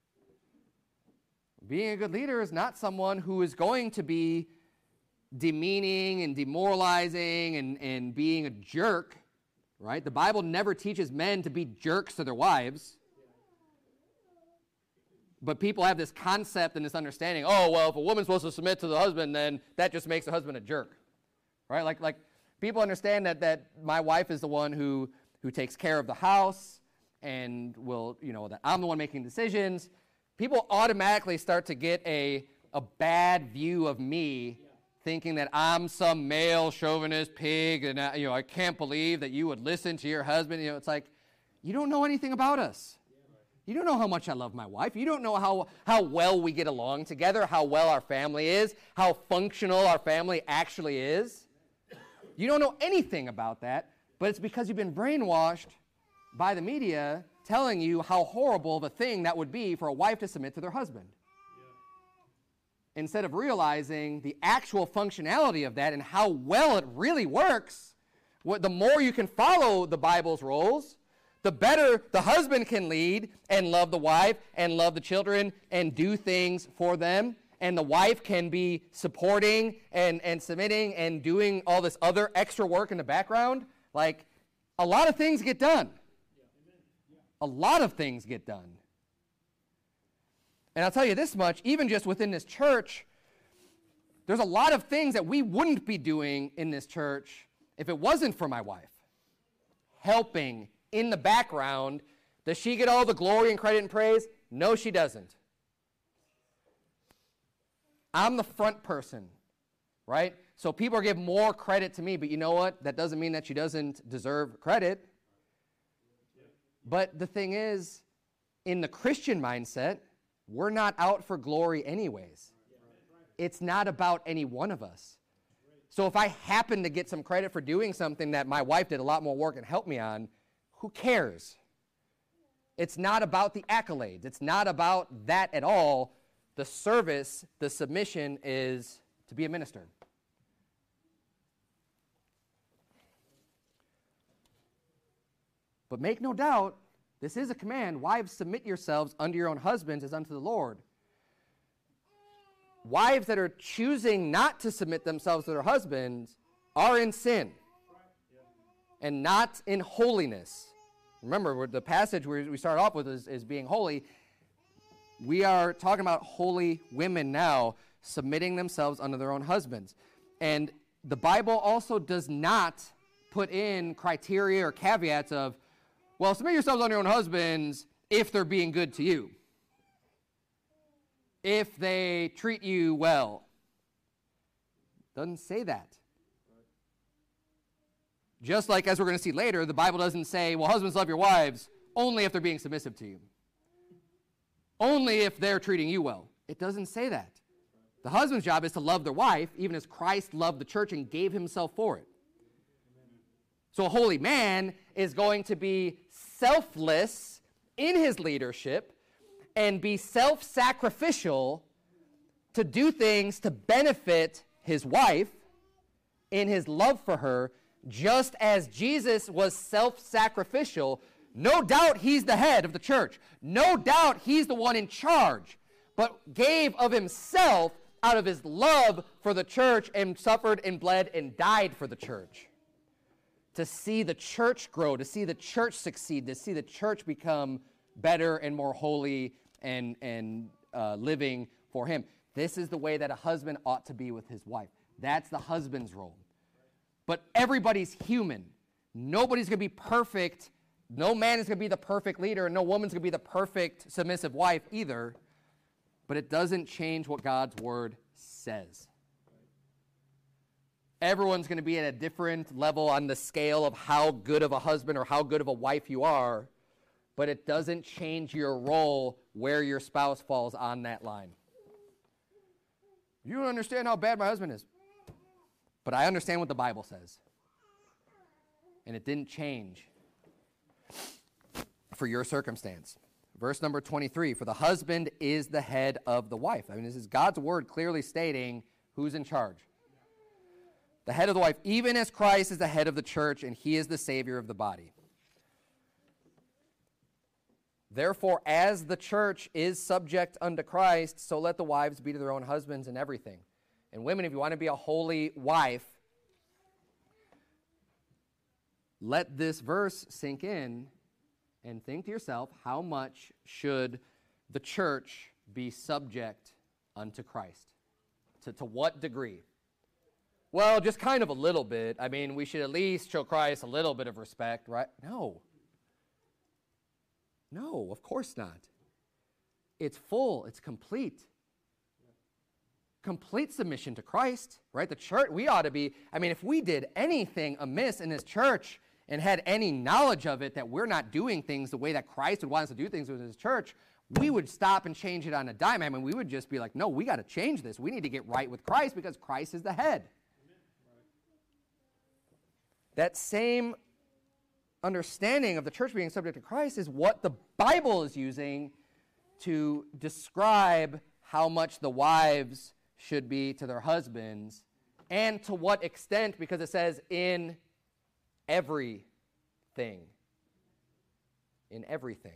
Being a good leader is not someone who is going to be demeaning and demoralizing and being a jerk, right? The Bible never teaches men to be jerks to their wives. But people have this concept and this understanding, oh, well, if a woman's supposed to submit to the husband, then that just makes the husband a jerk, right? Like people understand that my wife is the one who takes care of the house and will, that I'm the one making decisions. People automatically start to get a bad view of me, thinking that I'm some male chauvinist pig, and I can't believe that you would listen to your husband. It's like, you don't know anything about us. You don't know how much I love my wife. You don't know how well we get along together, how well our family is, how functional our family actually is. You don't know anything about that, but it's because you've been brainwashed by the media telling you how horrible of a thing that would be for a wife to submit to their husband. Instead of realizing the actual functionality of that and how well it really works, the more you can follow the Bible's rules, the better the husband can lead and love the wife and love the children and do things for them. And the wife can be supporting and submitting and doing all this other extra work in the background. Like, a lot of things get done. A lot of things get done. And I'll tell you this much, even just within this church, there's a lot of things that we wouldn't be doing in this church if it wasn't for my wife. Helping in the background. Does she get all the glory and credit and praise? No, she doesn't. I'm the front person, right? So people give more credit to me, but you know what? That doesn't mean that she doesn't deserve credit. But the thing is, in the Christian mindset, we're not out for glory anyways. It's not about any one of us. So if I happen to get some credit for doing something that my wife did a lot more work and helped me on, who cares? It's not about the accolades. It's not about that at all. The service, the submission is to be a minister. But make no doubt, this is a command. Wives, submit yourselves unto your own husbands as unto the Lord. Wives that are choosing not to submit themselves to their husbands are in sin and not in holiness. Remember, the passage we start off with is being holy. We are talking about holy women now, submitting themselves unto their own husbands. And the Bible also does not put in criteria or caveats of, well, submit yourselves unto your own husbands if they're being good to you, if they treat you well. Doesn't say that. Just like, as we're going to see later, the Bible doesn't say, well, husbands, love your wives only if they're being submissive to you. Only if they're treating you well. It doesn't say that. The husband's job is to love their wife, even as Christ loved the church and gave himself for it. So a holy man is going to be selfless in his leadership and be self-sacrificial to do things to benefit his wife in his love for her, just as Jesus was self-sacrificial No doubt he's the head of the church. No doubt he's the one in charge, but gave of himself out of his love for the church and suffered and bled and died for the church. To see the church grow, to see the church succeed, to see the church become better and more holy and living for him. This is the way that a husband ought to be with his wife. That's the husband's role. But everybody's human. Nobody's going to be perfect. No man is going to be the perfect leader, and no woman's going to be the perfect submissive wife either. But it doesn't change what God's word says. Everyone's going to be at a different level on the scale of how good of a husband or how good of a wife you are, but it doesn't change your role where your spouse falls on that line. You don't understand how bad my husband is, but I understand what the Bible says. And it didn't change for your circumstance. Verse number 23, for the husband is the head of the wife. I mean, this is God's word clearly stating who's in charge. The head of the wife, even as Christ is the head of the church, and he is the Savior of the body. Therefore, as the church is subject unto Christ, so let the wives be to their own husbands in everything. And women, if you want to be a holy wife, let this verse sink in and think to yourself, how much should the church be subject unto Christ? To what degree? Well, just kind of a little bit. I mean, we should at least show Christ a little bit of respect, right? No, of course not. It's full, it's complete. Complete submission to Christ, right? The church, we ought to be, I mean, if we did anything amiss in his church and had any knowledge of it, that we're not doing things the way that Christ would want us to do things with his church, we would stop and change it on a dime. I mean, we would just be like, no, we got to change this. We need to get right with Christ because Christ is the head. That same understanding of the church being subject to Christ is what the Bible is using to describe how much the wives should be to their husbands and to what extent, because it says in everything. In everything.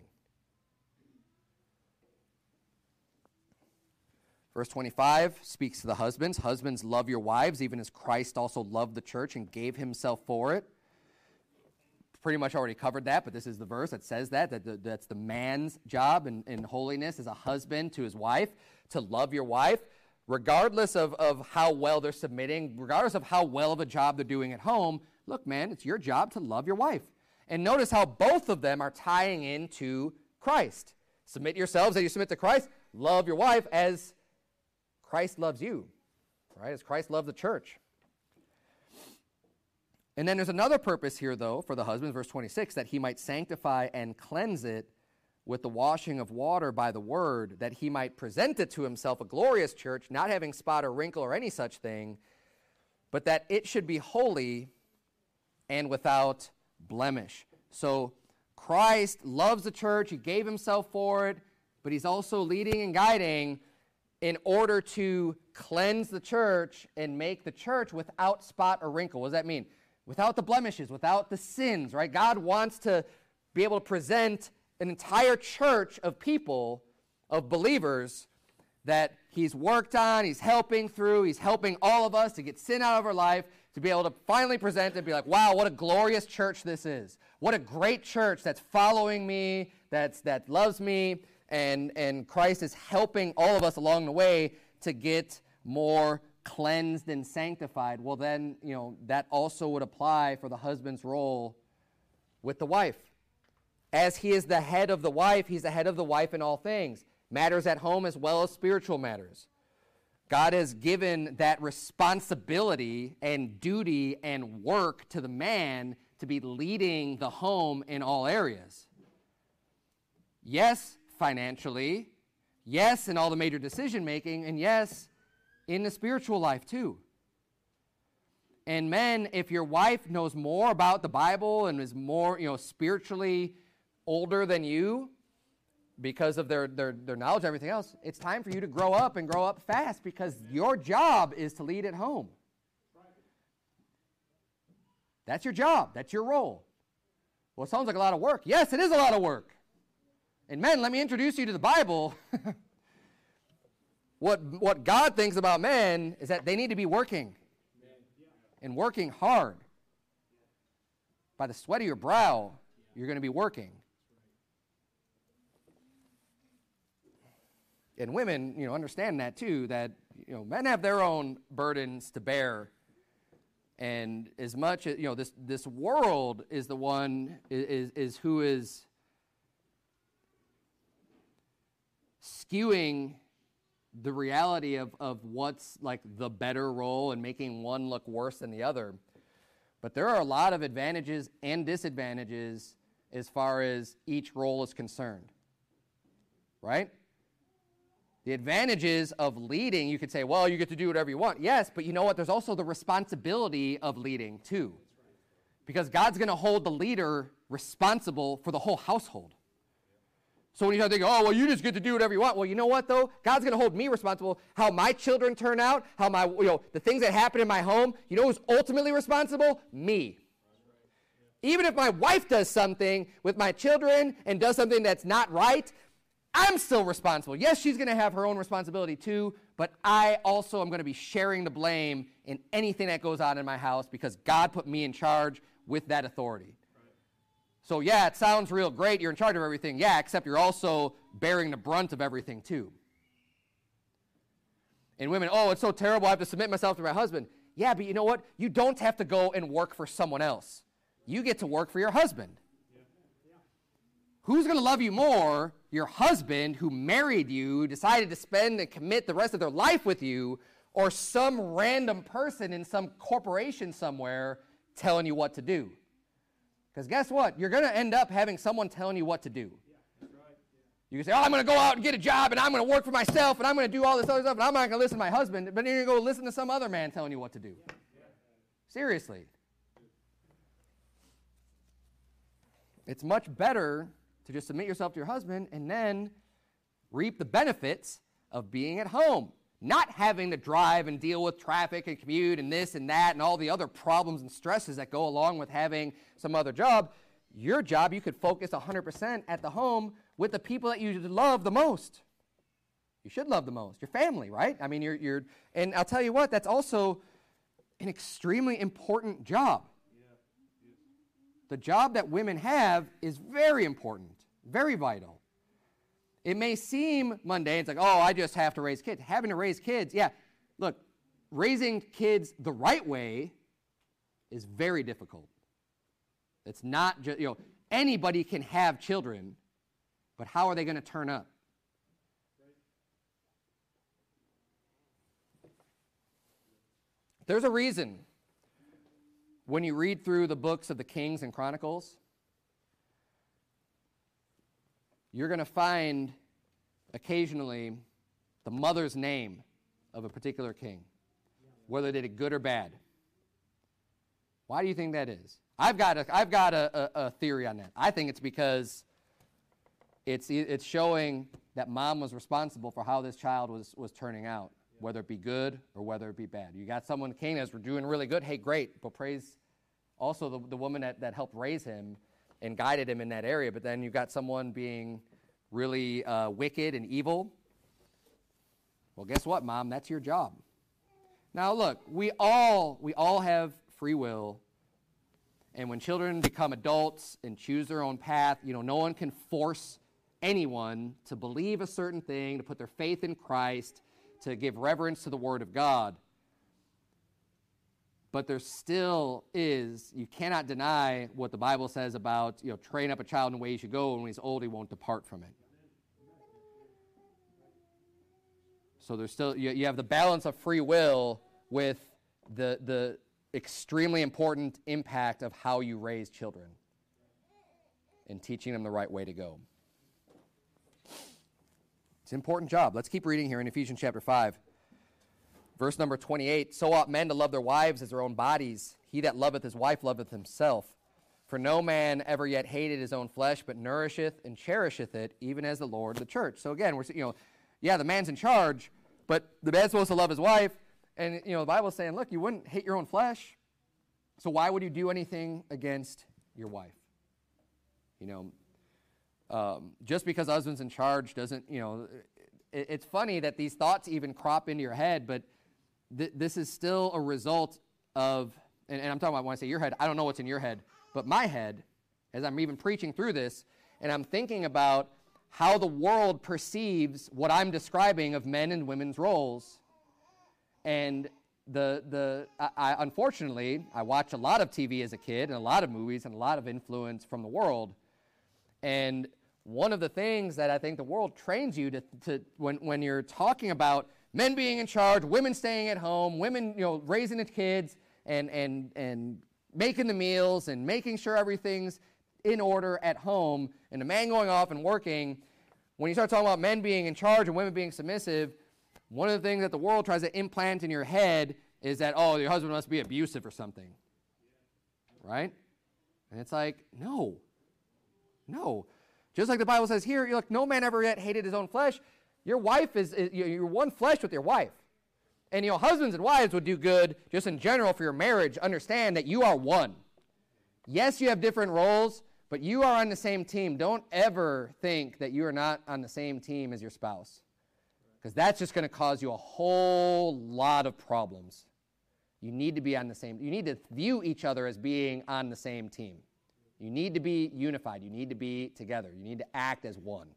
Verse 25 speaks to the husbands. Husbands, love your wives, even as Christ also loved the church and gave himself for it. Pretty much already covered that, but this is the verse that says that's the man's job in holiness as a husband to his wife, to love your wife, regardless of how well they're submitting, regardless of how well of a job they're doing at home. Look, man, it's your job to love your wife. And notice how both of them are tying into Christ. Submit yourselves as you submit to Christ. Love your wife as Christ loves you, right? As Christ loved the church. And then there's another purpose here, though, for the husband, verse 26, that he might sanctify and cleanse it with the washing of water by the word, that he might present it to himself a glorious church, not having spot or wrinkle or any such thing, but that it should be holy and without blemish. So Christ loves the church. He gave himself for it, but he's also leading and guiding in order to cleanse the church and make the church without spot or wrinkle. What does that mean? Without the blemishes, without the sins, right? God wants to be able to present an entire church of people, of believers, that he's worked on, he's helping through, he's helping all of us to get sin out of our life, to be able to finally present and be like, wow, what a glorious church this is. What a great church that's following me, that loves me, and Christ is helping all of us along the way to get more cleansed and sanctified. Well, then, that also would apply for the husband's role with the wife. As he is the head of the wife, he's the head of the wife in all things. Matters at home as well as spiritual matters. God has given that responsibility and duty and work to the man to be leading the home in all areas. Yes, financially. Yes, in all the major decision making. And yes, in the spiritual life too. And men, if your wife knows more about the Bible and is more, spiritually older than you because of their knowledge and everything else, it's time for you to grow up and grow up fast, because your job is to lead at home. That's your job. That's your role. Well, it sounds like a lot of work. Yes, it is a lot of work. And men, let me introduce you to the Bible. What God thinks about men is that they need to be working. And working hard. By the sweat of your brow, you're going to be working. And women, understand that too, that, men have their own burdens to bear. And as much as, this world is the one, is who is skewing the reality of what's like the better role and making one look worse than the other. But there are a lot of advantages and disadvantages as far as each role is concerned. Right? The advantages of leading, you could say, well, you get to do whatever you want. Yes, but you know what? There's also the responsibility of leading too. Because God's going to hold the leader responsible for the whole household. So when you start thinking, oh, well, you just get to do whatever you want. Well, you know what, though? God's going to hold me responsible. How my children turn out, how the things that happen in my home, you know who's ultimately responsible? Me. Even if my wife does something with my children and does something that's not right, I'm still responsible. Yes, she's going to have her own responsibility too, but I also am going to be sharing the blame in anything that goes on in my house because God put me in charge with that authority. So yeah, it sounds real great. You're in charge of everything. Yeah, except you're also bearing the brunt of everything too. And women, oh, it's so terrible. I have to submit myself to my husband. Yeah, but you know what? You don't have to go and work for someone else. You get to work for your husband. Who's going to love you more? Your husband who married you, decided to spend and commit the rest of their life with you, or some random person in some corporation somewhere telling you what to do? Because guess what? You're going to end up having someone telling you what to do. You can say, oh, I'm going to go out and get a job, and I'm going to work for myself, and I'm going to do all this other stuff, and I'm not going to listen to my husband, but then you're going to go listen to some other man telling you what to do. Seriously. It's much better to just submit yourself to your husband and then reap the benefits of being at home. Not having to drive and deal with traffic and commute and this and that and all the other problems and stresses that go along with having some other job. Your job, you could focus 100% at the home with the people that you love the most. You should love the most. Your family, right? I mean, and I'll tell you what, that's also an extremely important job. The job that women have is very important, very vital. It may seem mundane. It's like, oh, I just have to raise kids. Having to raise kids, yeah. Look, raising kids the right way is very difficult. It's not just, anybody can have children, but how are they going to turn up? There's a reason. When you read through the books of the Kings and Chronicles, you're going to find occasionally the mother's name of a particular king, whether they did good or bad. Why do you think that is? I've got a theory on that. I think it's because it's showing that mom was responsible for how this child was turning out. Whether it be good or whether it be bad. You got someone, Cain, as we're doing really good, hey, great, but praise also the woman that helped raise him and guided him in that area. But then you got someone being really wicked and evil. Well, guess what, Mom? That's your job. Now, look, we all have free will. And when children become adults and choose their own path, no one can force anyone to believe a certain thing, to put their faith in Christ, to give reverence to the Word of God. But there still is, you cannot deny what the Bible says about, train up a child in the way he should go, and when he's old, he won't depart from it. So there's still, you have the balance of free will with the extremely important impact of how you raise children and teaching them the right way to go. It's an important job. Let's keep reading here in Ephesians chapter 5. Verse number 28, so ought men to love their wives as their own bodies. He that loveth his wife loveth himself. For no man ever yet hated his own flesh, but nourisheth and cherisheth it, even as the Lord the church. So again, the man's in charge, but the man's supposed to love his wife. And, the Bible's saying, look, you wouldn't hate your own flesh. So why would you do anything against your wife? Just because husband's in charge doesn't, it's funny that these thoughts even crop into your head, but this is still a result of, and I'm talking about when I say your head, I don't know what's in your head, but my head, as I'm even preaching through this, and I'm thinking about how the world perceives what I'm describing of men and women's roles. And unfortunately, I watched a lot of TV as a kid and a lot of movies and a lot of influence from the world. And one of the things that I think the world trains you to when you're talking about men being in charge, women staying at home, women raising the kids and making the meals and making sure everything's in order at home, and the man going off and working, when you start talking about men being in charge and women being submissive, one of the things that the world tries to implant in your head is that, oh, your husband must be abusive or something, right? And it's like, no. Just like the Bible says here, you're like, no man ever yet hated his own flesh. Your wife you're one flesh with your wife. And husbands and wives would do good just in general for your marriage. Understand that you are one. Yes, you have different roles, but you are on the same team. Don't ever think that you are not on the same team as your spouse, because that's just going to cause you a whole lot of problems. You need to be on the same. You need to view each other as being on the same team. You need to be unified. You need to be together. You need to act as one.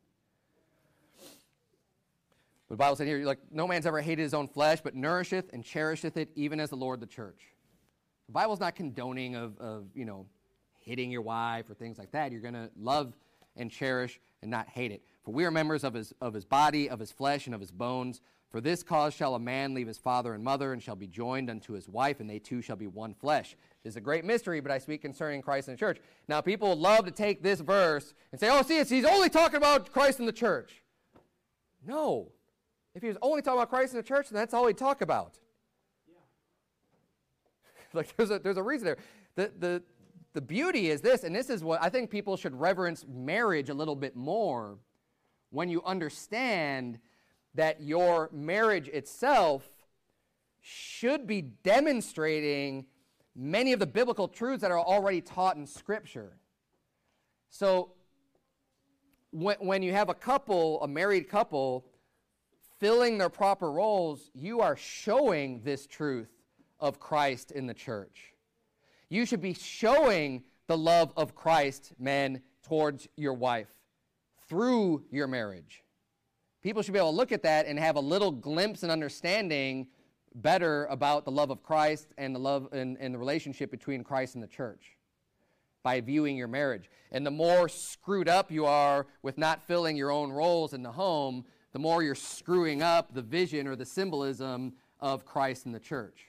But the Bible said here, no man's ever hated his own flesh, but nourisheth and cherisheth it, even as the Lord the church. The Bible's not condoning of hitting your wife or things like that. You're going to love and cherish and not hate it. For we are members of his body, of his flesh, and of his bones. For this cause shall a man leave his father and mother, and shall be joined unto his wife, and they two shall be one flesh. This is a great mystery, but I speak concerning Christ and the church. Now, people love to take this verse and say, oh, see, he's only talking about Christ and the church. No. If he was only talking about Christ and the church, then that's all he'd talk about. Yeah. There's a reason there. The beauty is this, and this is what I think people should reverence marriage a little bit more when you understand that your marriage itself should be demonstrating many of the biblical truths that are already taught in Scripture. So when you have a married couple, filling their proper roles, you are showing this truth of Christ in the church. You should be showing the love of Christ, men, towards your wife through your marriage. People should be able to look at that and have a little glimpse and understanding better about the love of Christ and the love and the relationship between Christ and the church by viewing your marriage. And the more screwed up you are with not filling your own roles in the home, the more you're screwing up the vision or the symbolism of Christ and the church.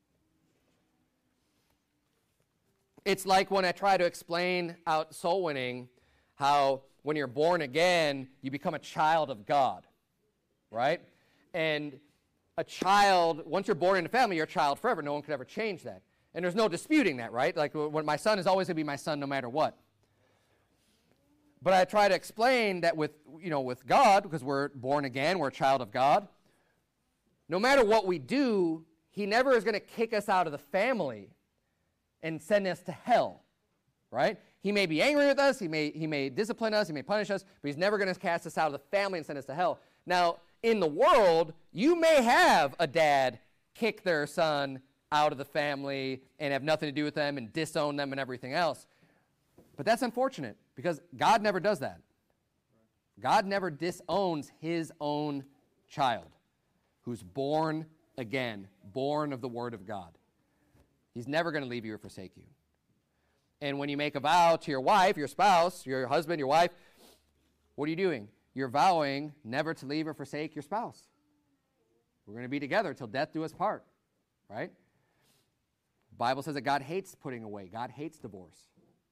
It's like when I try to explain out soul winning, how when you're born again, you become a child of God, right? And a child, once you're born in a family, you're a child forever. No one could ever change that. And there's no disputing that, right? Like when my son is always going to be my son no matter what. But I try to explain that with God, because we're born again, we're a child of God, no matter what we do, he never is going to kick us out of the family and send us to hell, right? He may be angry with us, he may discipline us, he may punish us, but he's never going to cast us out of the family and send us to hell. Now, in the world, you may have a dad kick their son out of the family and have nothing to do with them and disown them and everything else. But that's unfortunate, because God never does that. God never disowns his own child who's born again, born of the Word of God. He's never going to leave you or forsake you. And when you make a vow to your wife, your spouse, your husband, your wife, what are you doing? You're vowing never to leave or forsake your spouse. We're going to be together till death do us part, right? The Bible says that God hates putting away. God hates divorce.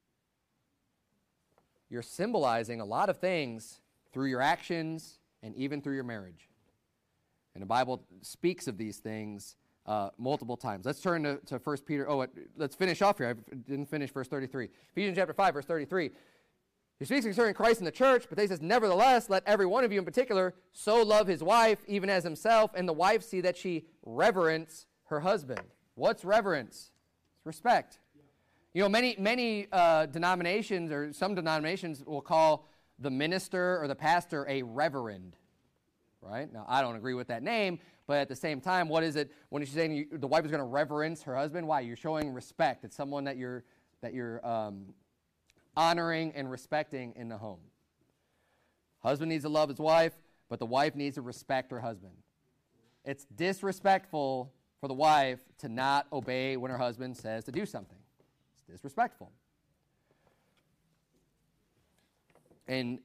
You're symbolizing a lot of things through your actions and even through your marriage. And the Bible speaks of these things multiple times. Let's turn to 1 Peter. Let's finish off here. I didn't finish verse 33. Ephesians chapter 5, verse 33. He speaks concerning Christ and the church, but he says, nevertheless, let every one of you in particular so love his wife, even as himself, and the wife see that she reverence her husband. What's reverence? It's respect. You know, many denominations, or some denominations, will call the minister or the pastor a reverend, right? Now, I don't agree with that name, but at the same time, what is it when she's saying the wife is going to reverence her husband? Why? You're showing respect. It's someone that you're honoring and respecting in the home. Husband needs to love his wife, but the wife needs to respect her husband. It's disrespectful for the wife to not obey when her husband says to do something. It's disrespectful. And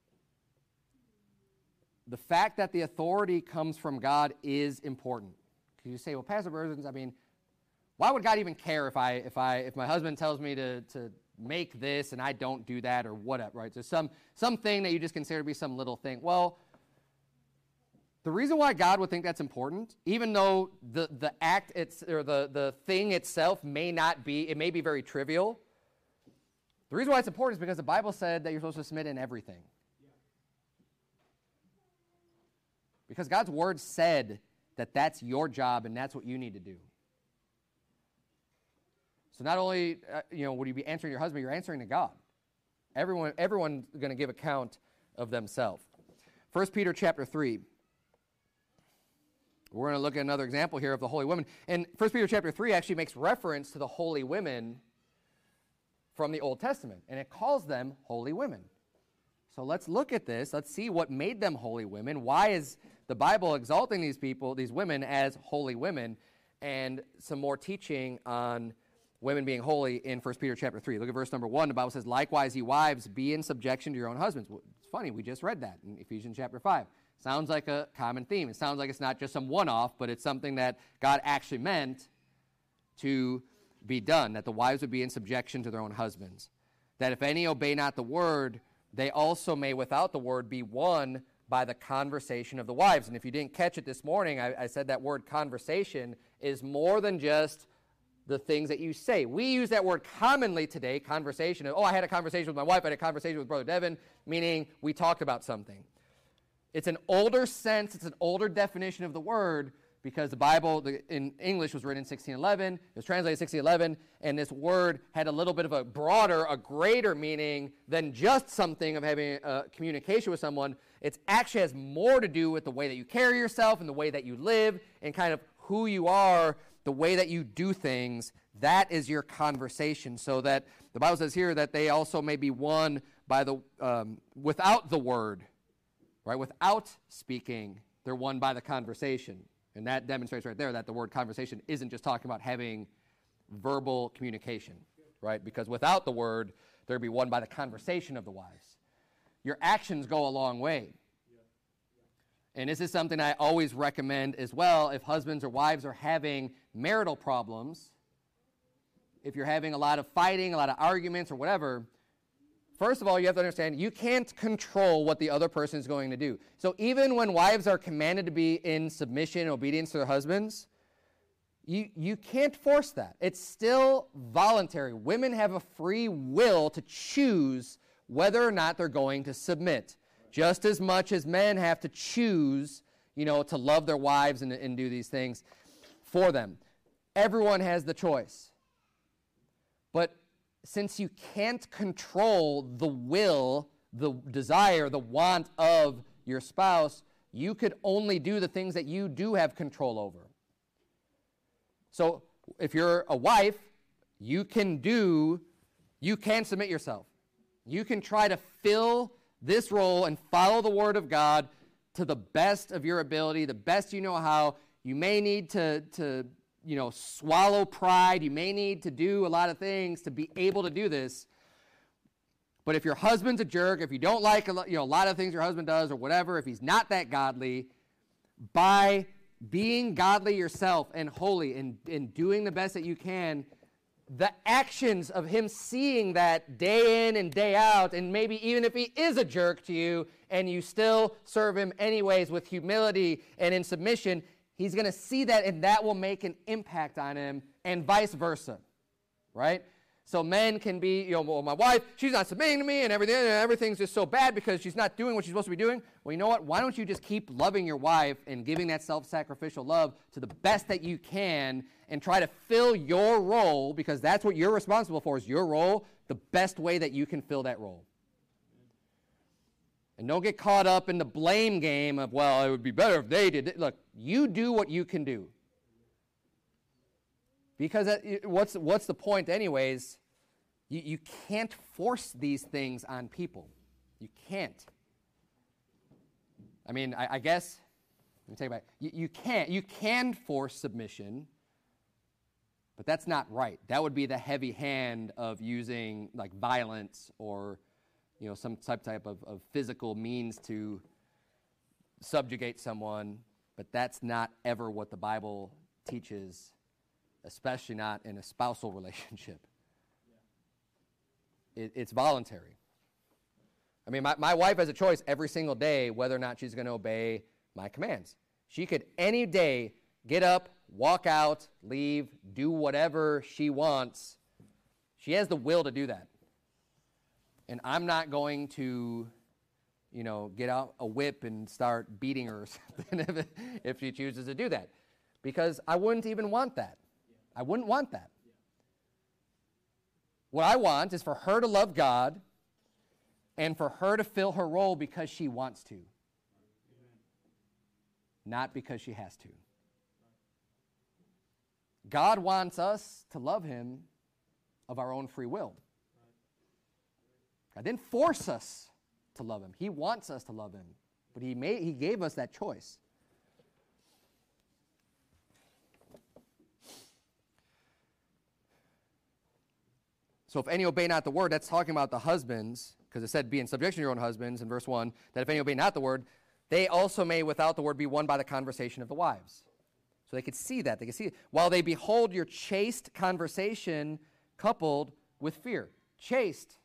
the fact that the authority comes from God is important. Because you say, well, Pastor Berzins, I mean, why would God even care if my husband tells me to make this and I don't do that or whatever, right? So something that you just consider to be some little thing. Well, the reason why God would think that's important, even though the act or the thing itself may be very trivial, the reason why it's important is because the Bible said that you're supposed to submit in everything. Because God's word said that that's your job and that's what you need to do. So not only would you be answering your husband, you're answering to God. Everyone's going to give account of themselves. 1 Peter chapter 3. We're going to look at another example here of the holy women. And 1 Peter chapter 3 actually makes reference to the holy women from the Old Testament, and it calls them holy women. So let's look at this. Let's see what made them holy women. Why is the Bible exalting these people, these women, as holy women? And some more teaching on women being holy in 1 Peter chapter 3. Look at verse number 1. The Bible says, likewise, ye wives, be in subjection to your own husbands. Well, it's funny, we just read that in Ephesians chapter 5. Sounds like a common theme. It sounds like it's not just some one-off, but it's something that God actually meant to be done, that the wives would be in subjection to their own husbands. That if any obey not the word, they also may without the word be won by the conversation of the wives. And if you didn't catch it this morning, I said that word conversation is more than just the things that you say. We use that word commonly today, conversation. I had a conversation with my wife, I had a conversation with Brother Devin, meaning we talked about something. It's an older sense, it's an older definition of the word, because the Bible in English was written in 1611, it was translated in 1611, and this word had a little bit of a broader, a greater meaning than just something of having a communication with someone. It actually has more to do with the way that you carry yourself and the way that you live and kind of who you are, the way that you do things. That is your conversation. So that the Bible says here that they also may be won by without the word, right? Without speaking, they're won by the conversation. And that demonstrates right there that the word conversation isn't just talking about having verbal communication, right? Because without the word, they'd be won by the conversation of the wives. Your actions go a long way. And this is something I always recommend as well if husbands or wives are having marital problems, if you're having a lot of fighting, a lot of arguments or whatever. First of all, you have to understand you can't control what the other person is going to do. So even when wives are commanded to be in submission and obedience to their husbands, you can't force that. It's still voluntary. Women have a free will to choose whether or not they're going to submit, just as much as men have to choose, to love their wives and do these things for them. Everyone has the choice. But since you can't control the will, the desire, the want of your spouse, you could only do the things that you do have control over. So if you're a wife, you can submit yourself. You can try to fill this role and follow the word of God to the best of your ability, the best you know how. You may need to swallow pride. You may need to do a lot of things to be able to do this. But if your husband's a jerk, if you don't like a lot of things your husband does or whatever, if he's not that godly, by being godly yourself and holy and doing the best that you can, the actions of him seeing that day in and day out, and maybe even if he is a jerk to you and you still serve him anyways with humility and in submission, he's going to see that, and that will make an impact on him, and vice versa, right? So men can be, well, my wife, she's not submitting to me and everything's just so bad because she's not doing what she's supposed to be doing. Well, you know what? Why don't you just keep loving your wife and giving that self-sacrificial love to the best that you can and try to fill your role, because that's what you're responsible for, is your role, the best way that you can fill that role. And don't get caught up in the blame game of, well, it would be better if they did it. Look, you do what you can do. Because what's the point anyways? You can't force these things on people. You can't. I mean, I guess, let me take it back. You can't. You can force submission, but that's not right. That would be the heavy hand of using like violence or some type of physical means to subjugate someone, but that's not ever what the Bible teaches, especially not in a spousal relationship. It's voluntary. I mean, my wife has a choice every single day whether or not she's going to obey my commands. She could any day get up, walk out, leave, do whatever she wants. She has the will to do that. And I'm not going to, get out a whip and start beating her or something if she chooses to do that. Because I wouldn't even want that. I wouldn't want that. What I want is for her to love God and for her to fill her role because she wants to, not because she has to. God wants us to love him of our own free will. God didn't force us to love him. He wants us to love him, but he gave us that choice. So if any obey not the word, that's talking about the husbands, because it said be in subjection to your own husbands in verse 1, that if any obey not the word, they also may without the word be won by the conversation of the wives. So they could see that. They could see it. While they behold your chaste conversation coupled with fear. Chaste,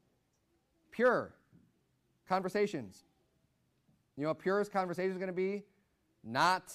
pure conversations. You know what pure conversation is going to be? Not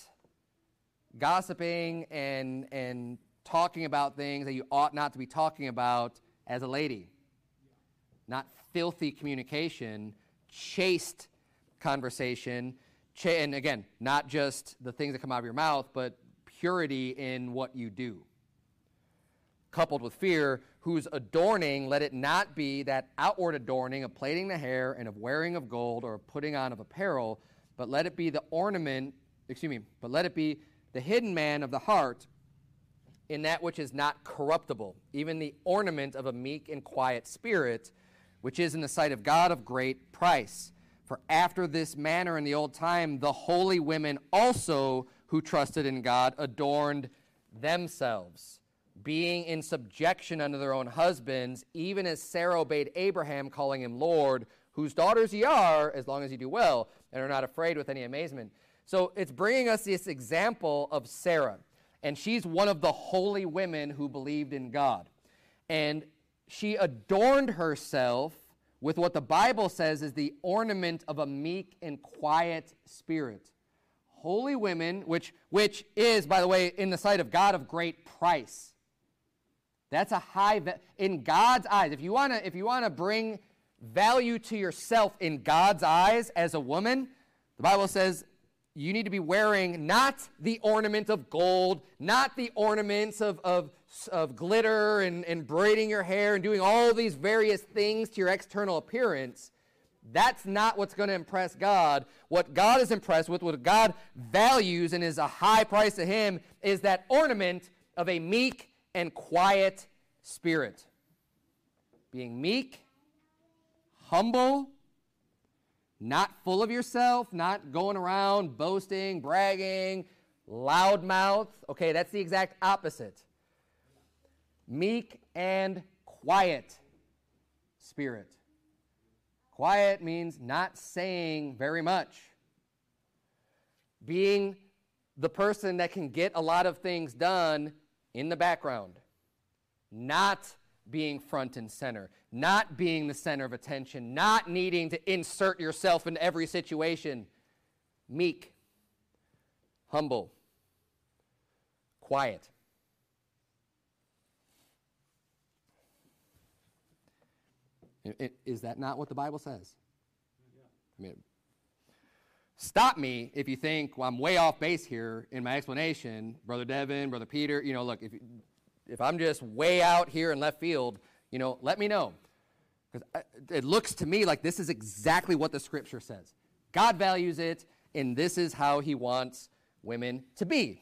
gossiping and talking about things that you ought not to be talking about as a lady. Not filthy communication, chaste conversation. And again, not just the things that come out of your mouth, but purity in what you do. Coupled with fear, whose adorning, let it not be that outward adorning of plaiting the hair and of wearing of gold or of putting on of apparel, but let it be the but let it be the hidden man of the heart in that which is not corruptible, even the ornament of a meek and quiet spirit, which is in the sight of God of great price. For after this manner in the old time, the holy women also who trusted in God adorned themselves, being in subjection unto their own husbands, even as Sarah obeyed Abraham, calling him Lord, whose daughters ye are, as long as ye do well, and are not afraid with any amazement. So it's bringing us this example of Sarah. And she's one of the holy women who believed in God. And she adorned herself with what the Bible says is the ornament of a meek and quiet spirit. Holy women, which is, by the way, in the sight of God of great price. That's a high, in God's eyes. If you want to bring value to yourself in God's eyes as a woman, the Bible says you need to be wearing not the ornament of gold, not the ornaments of glitter and braiding your hair and doing all these various things to your external appearance. That's not what's going to impress God. What God is impressed with, what God values and is a high price to him, is that ornament of a meek and quiet spirit. Being meek, humble, not full of yourself, not going around boasting, bragging, loudmouth. Okay, that's the exact opposite. Meek and quiet spirit. Quiet means not saying very much. Being the person that can get a lot of things done in the background. Not being front and center. Not being the center of attention. Not needing to insert yourself in every situation. Meek. Humble. Quiet. Is that not what the Bible says? I mean, stop me if you think, well, I'm way off base here in my explanation, Brother Devin, Brother Peter. Look, if I'm just way out here in left field, let me know. Because it looks to me like this is exactly what the Scripture says. God values it, and this is how he wants women to be.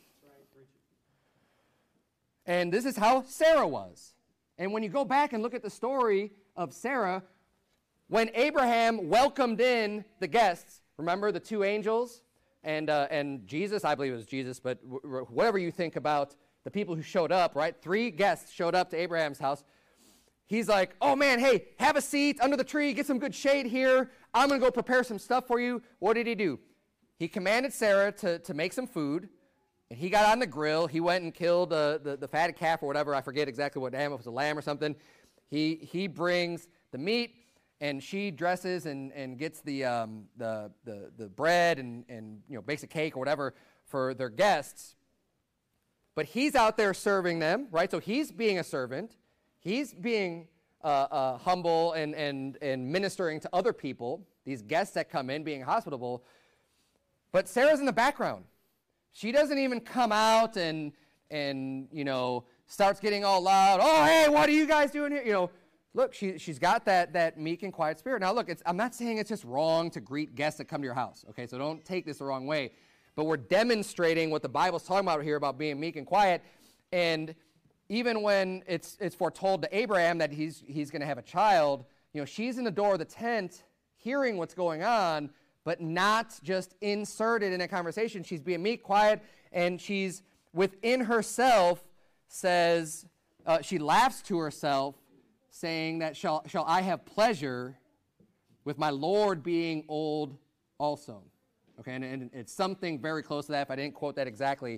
And this is how Sarah was. And when you go back and look at the story of Sarah, when Abraham welcomed in the guests, remember the two angels and Jesus, I believe it was Jesus, but whatever you think about the people who showed up, right? 3 guests showed up to Abraham's house. He's like, oh man, hey, have a seat under the tree, get some good shade here. I'm going to go prepare some stuff for you. What did he do? He commanded Sarah to make some food, and he got on the grill. He went and killed the fatted calf or whatever. I forget exactly what animal, if it was a lamb or something. He brings the meat, and she dresses and gets the bread and bakes a cake or whatever for their guests. But he's out there serving them, right? So he's being a servant. He's being humble and ministering to other people, these guests that come in, being hospitable. But Sarah's in the background. She doesn't even come out and starts getting all loud. Oh, hey, what are you guys doing here? Look, she's got that meek and quiet spirit. Now, look, I'm not saying it's just wrong to greet guests that come to your house, okay? So don't take this the wrong way. But we're demonstrating what the Bible's talking about here about being meek and quiet. And even when it's foretold to Abraham that he's going to have a child, she's in the door of the tent hearing what's going on, but not just inserted in a conversation. She's being meek, quiet, and she's within herself says, she laughs to herself, saying that, shall I have pleasure with my Lord being old also? Okay, and it's something very close to that, if I didn't quote that exactly.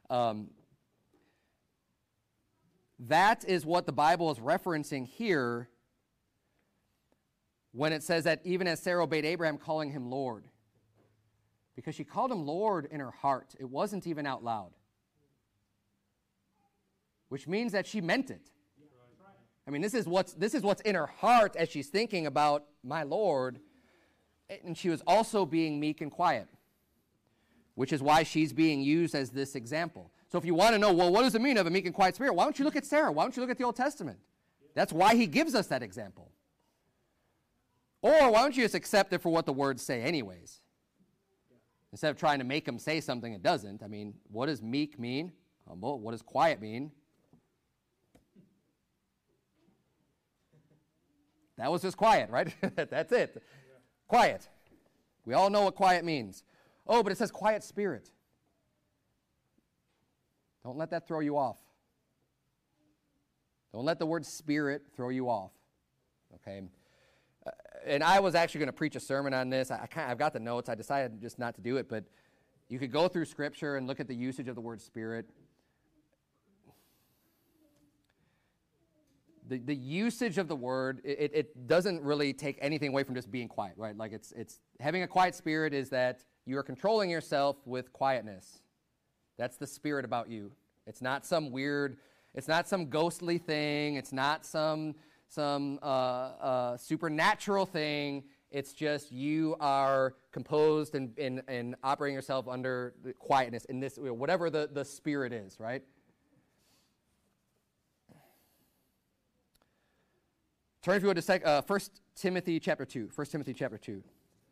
That is what the Bible is referencing here when it says that even as Sarah obeyed Abraham, calling him Lord. Because she called him Lord in her heart. It wasn't even out loud. Which means that she meant it. I mean, this is what's in her heart as she's thinking about my Lord. And she was also being meek and quiet, which is why she's being used as this example. So if you want to know, well, what does it mean to have a meek and quiet spirit? Why don't you look at Sarah? Why don't you look at the Old Testament? That's why he gives us that example. Or why don't you just accept it for what the words say anyways? Instead of trying to make them say something it doesn't. I mean, what does meek mean? Humble. What does quiet mean? That was just quiet, right? That's it. Quiet. We all know what quiet means. Oh, but it says quiet spirit. Don't let that throw you off. Don't let the word spirit throw you off. Okay? And I was actually going to preach a sermon on this. I've got the notes. I decided just not to do it, but you could go through Scripture and look at the usage of the word spirit. The usage of the word, it doesn't really take anything away from just being quiet, right? Like it's having a quiet spirit is that you are controlling yourself with quietness. That's the spirit about you. It's not some weird, it's not some ghostly thing. It's not some supernatural thing. It's just you are composed and operating yourself under the quietness in this, whatever the spirit is, right? Turn, if you would, to 1 Timothy chapter 2. 1 Timothy chapter 2.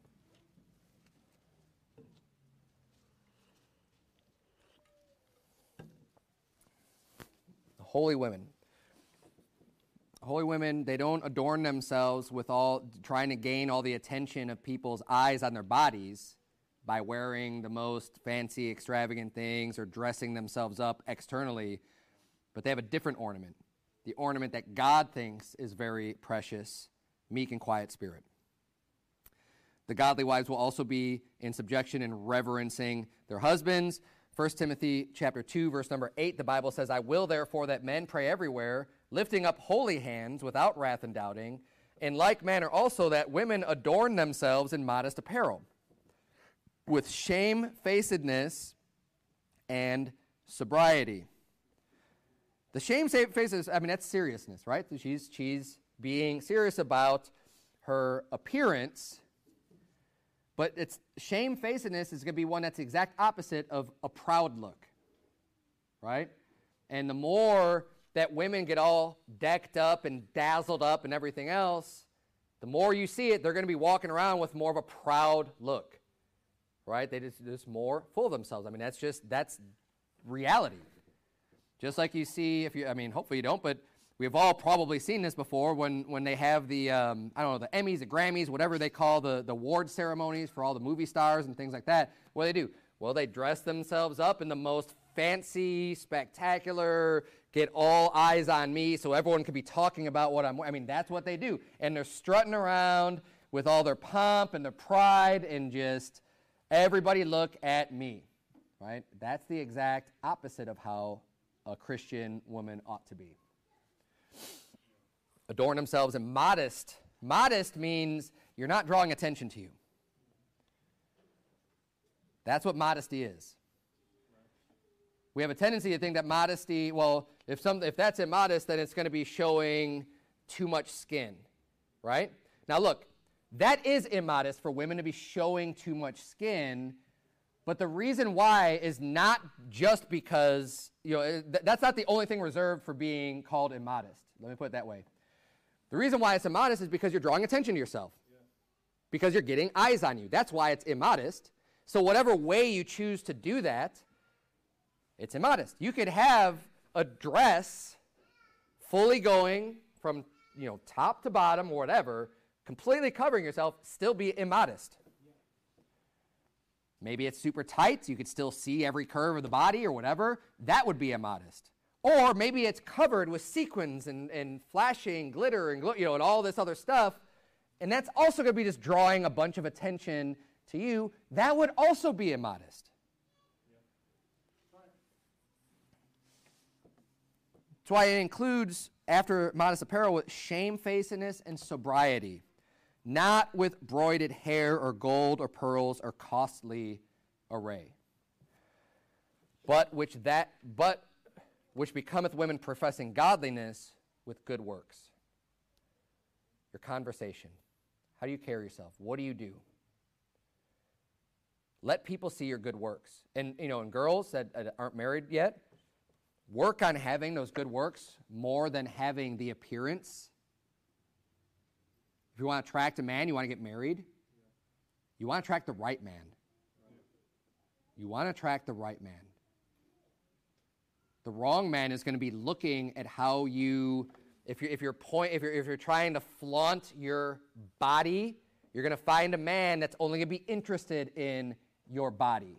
Holy women. Holy women, they don't adorn themselves with trying to gain all the attention of people's eyes on their bodies by wearing the most fancy, extravagant things or dressing themselves up externally, but they have a different ornament. The ornament that God thinks is very precious, meek and quiet spirit. The godly wives will also be in subjection and reverencing their husbands. 1 Timothy chapter 2, verse number 8, the Bible says, I will therefore that men pray everywhere, lifting up holy hands without wrath and doubting. In like manner also that women adorn themselves in modest apparel, with shamefacedness and sobriety. The shamefacedness, I mean, that's seriousness, right? She's being serious about her appearance, but it's shamefacedness is going to be one that's the exact opposite of a proud look, right? And the more that women get all decked up and dazzled up and everything else, the more you see it, they're going to be walking around with more of a proud look, right? They just more full of themselves. I mean, that's reality. Just like you see, hopefully you don't, but we've all probably seen this before when they have the, the Emmys, the Grammys, whatever they call the award ceremonies for all the movie stars and things like that. What do they do? Well, they dress themselves up in the most fancy, spectacular, get all eyes on me so everyone can be talking about what that's what they do. And they're strutting around with all their pomp and their pride and just, everybody look at me, right? That's the exact opposite of how a Christian woman ought to be. Adorn themselves and modest. Modest means you're not drawing attention to you. That's what modesty is. We have a tendency to think that modesty, well, if that's immodest, then it's going to be showing too much skin, right? Now look, that is immodest for women to be showing too much skin, but the reason why is not just because, that's not the only thing reserved for being called immodest. Let me put it that way. The reason why it's immodest is because you're drawing attention to yourself, because you're getting eyes on you. That's why it's immodest. So whatever way you choose to do that, it's immodest. You could have a dress fully going from top to bottom or whatever, completely covering yourself, still be immodest. Maybe it's super tight, so you could still see every curve of the body or whatever. That would be immodest. Or maybe it's covered with sequins and flashing glitter and and all this other stuff, and that's also going to be just drawing a bunch of attention to you. That would also be immodest. That's why it includes, after modest apparel, with shamefacedness and sobriety, not with broided hair or gold or pearls or costly array, but which becometh women professing godliness with good works. Your conversation. How do you carry yourself? What do you do? Let people see your good works. And, and girls that aren't married yet, work on having those good works more than having the appearance. If you want to attract a man, you want to get married, you want to attract the right man. You want to attract the right man. The wrong man is going to be looking at how you, if you're trying to flaunt your body, you're going to find a man that's only going to be interested in your body.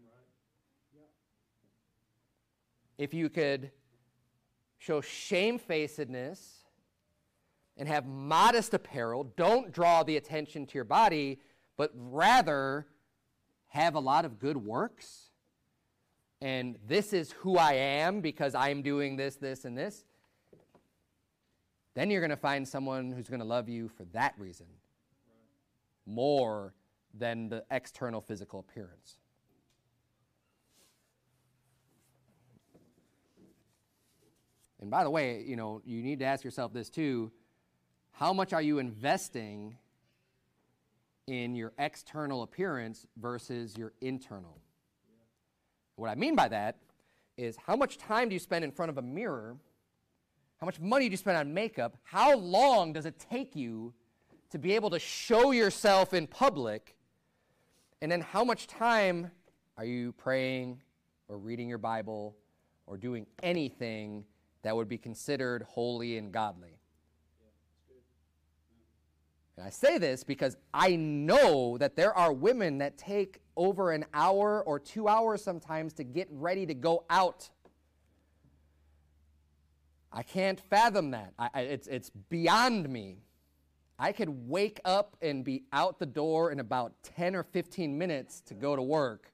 If you could show shamefacedness and have modest apparel, don't draw the attention to your body, but rather have a lot of good works, and this is who I am because I'm doing this, this, and this, then you're going to find someone who's going to love you for that reason more than the external physical appearance. And by the way, you need to ask yourself this too. How much are you investing in your external appearance versus your internal? What I mean by that is, how much time do you spend in front of a mirror? How much money do you spend on makeup? How long does it take you to be able to show yourself in public? And then how much time are you praying or reading your Bible or doing anything that would be considered holy and godly? And I say this because I know that there are women that take over an hour or 2 hours sometimes to get ready to go out. I can't fathom that. It's beyond me. I could wake up and be out the door in about 10 or 15 minutes to go to work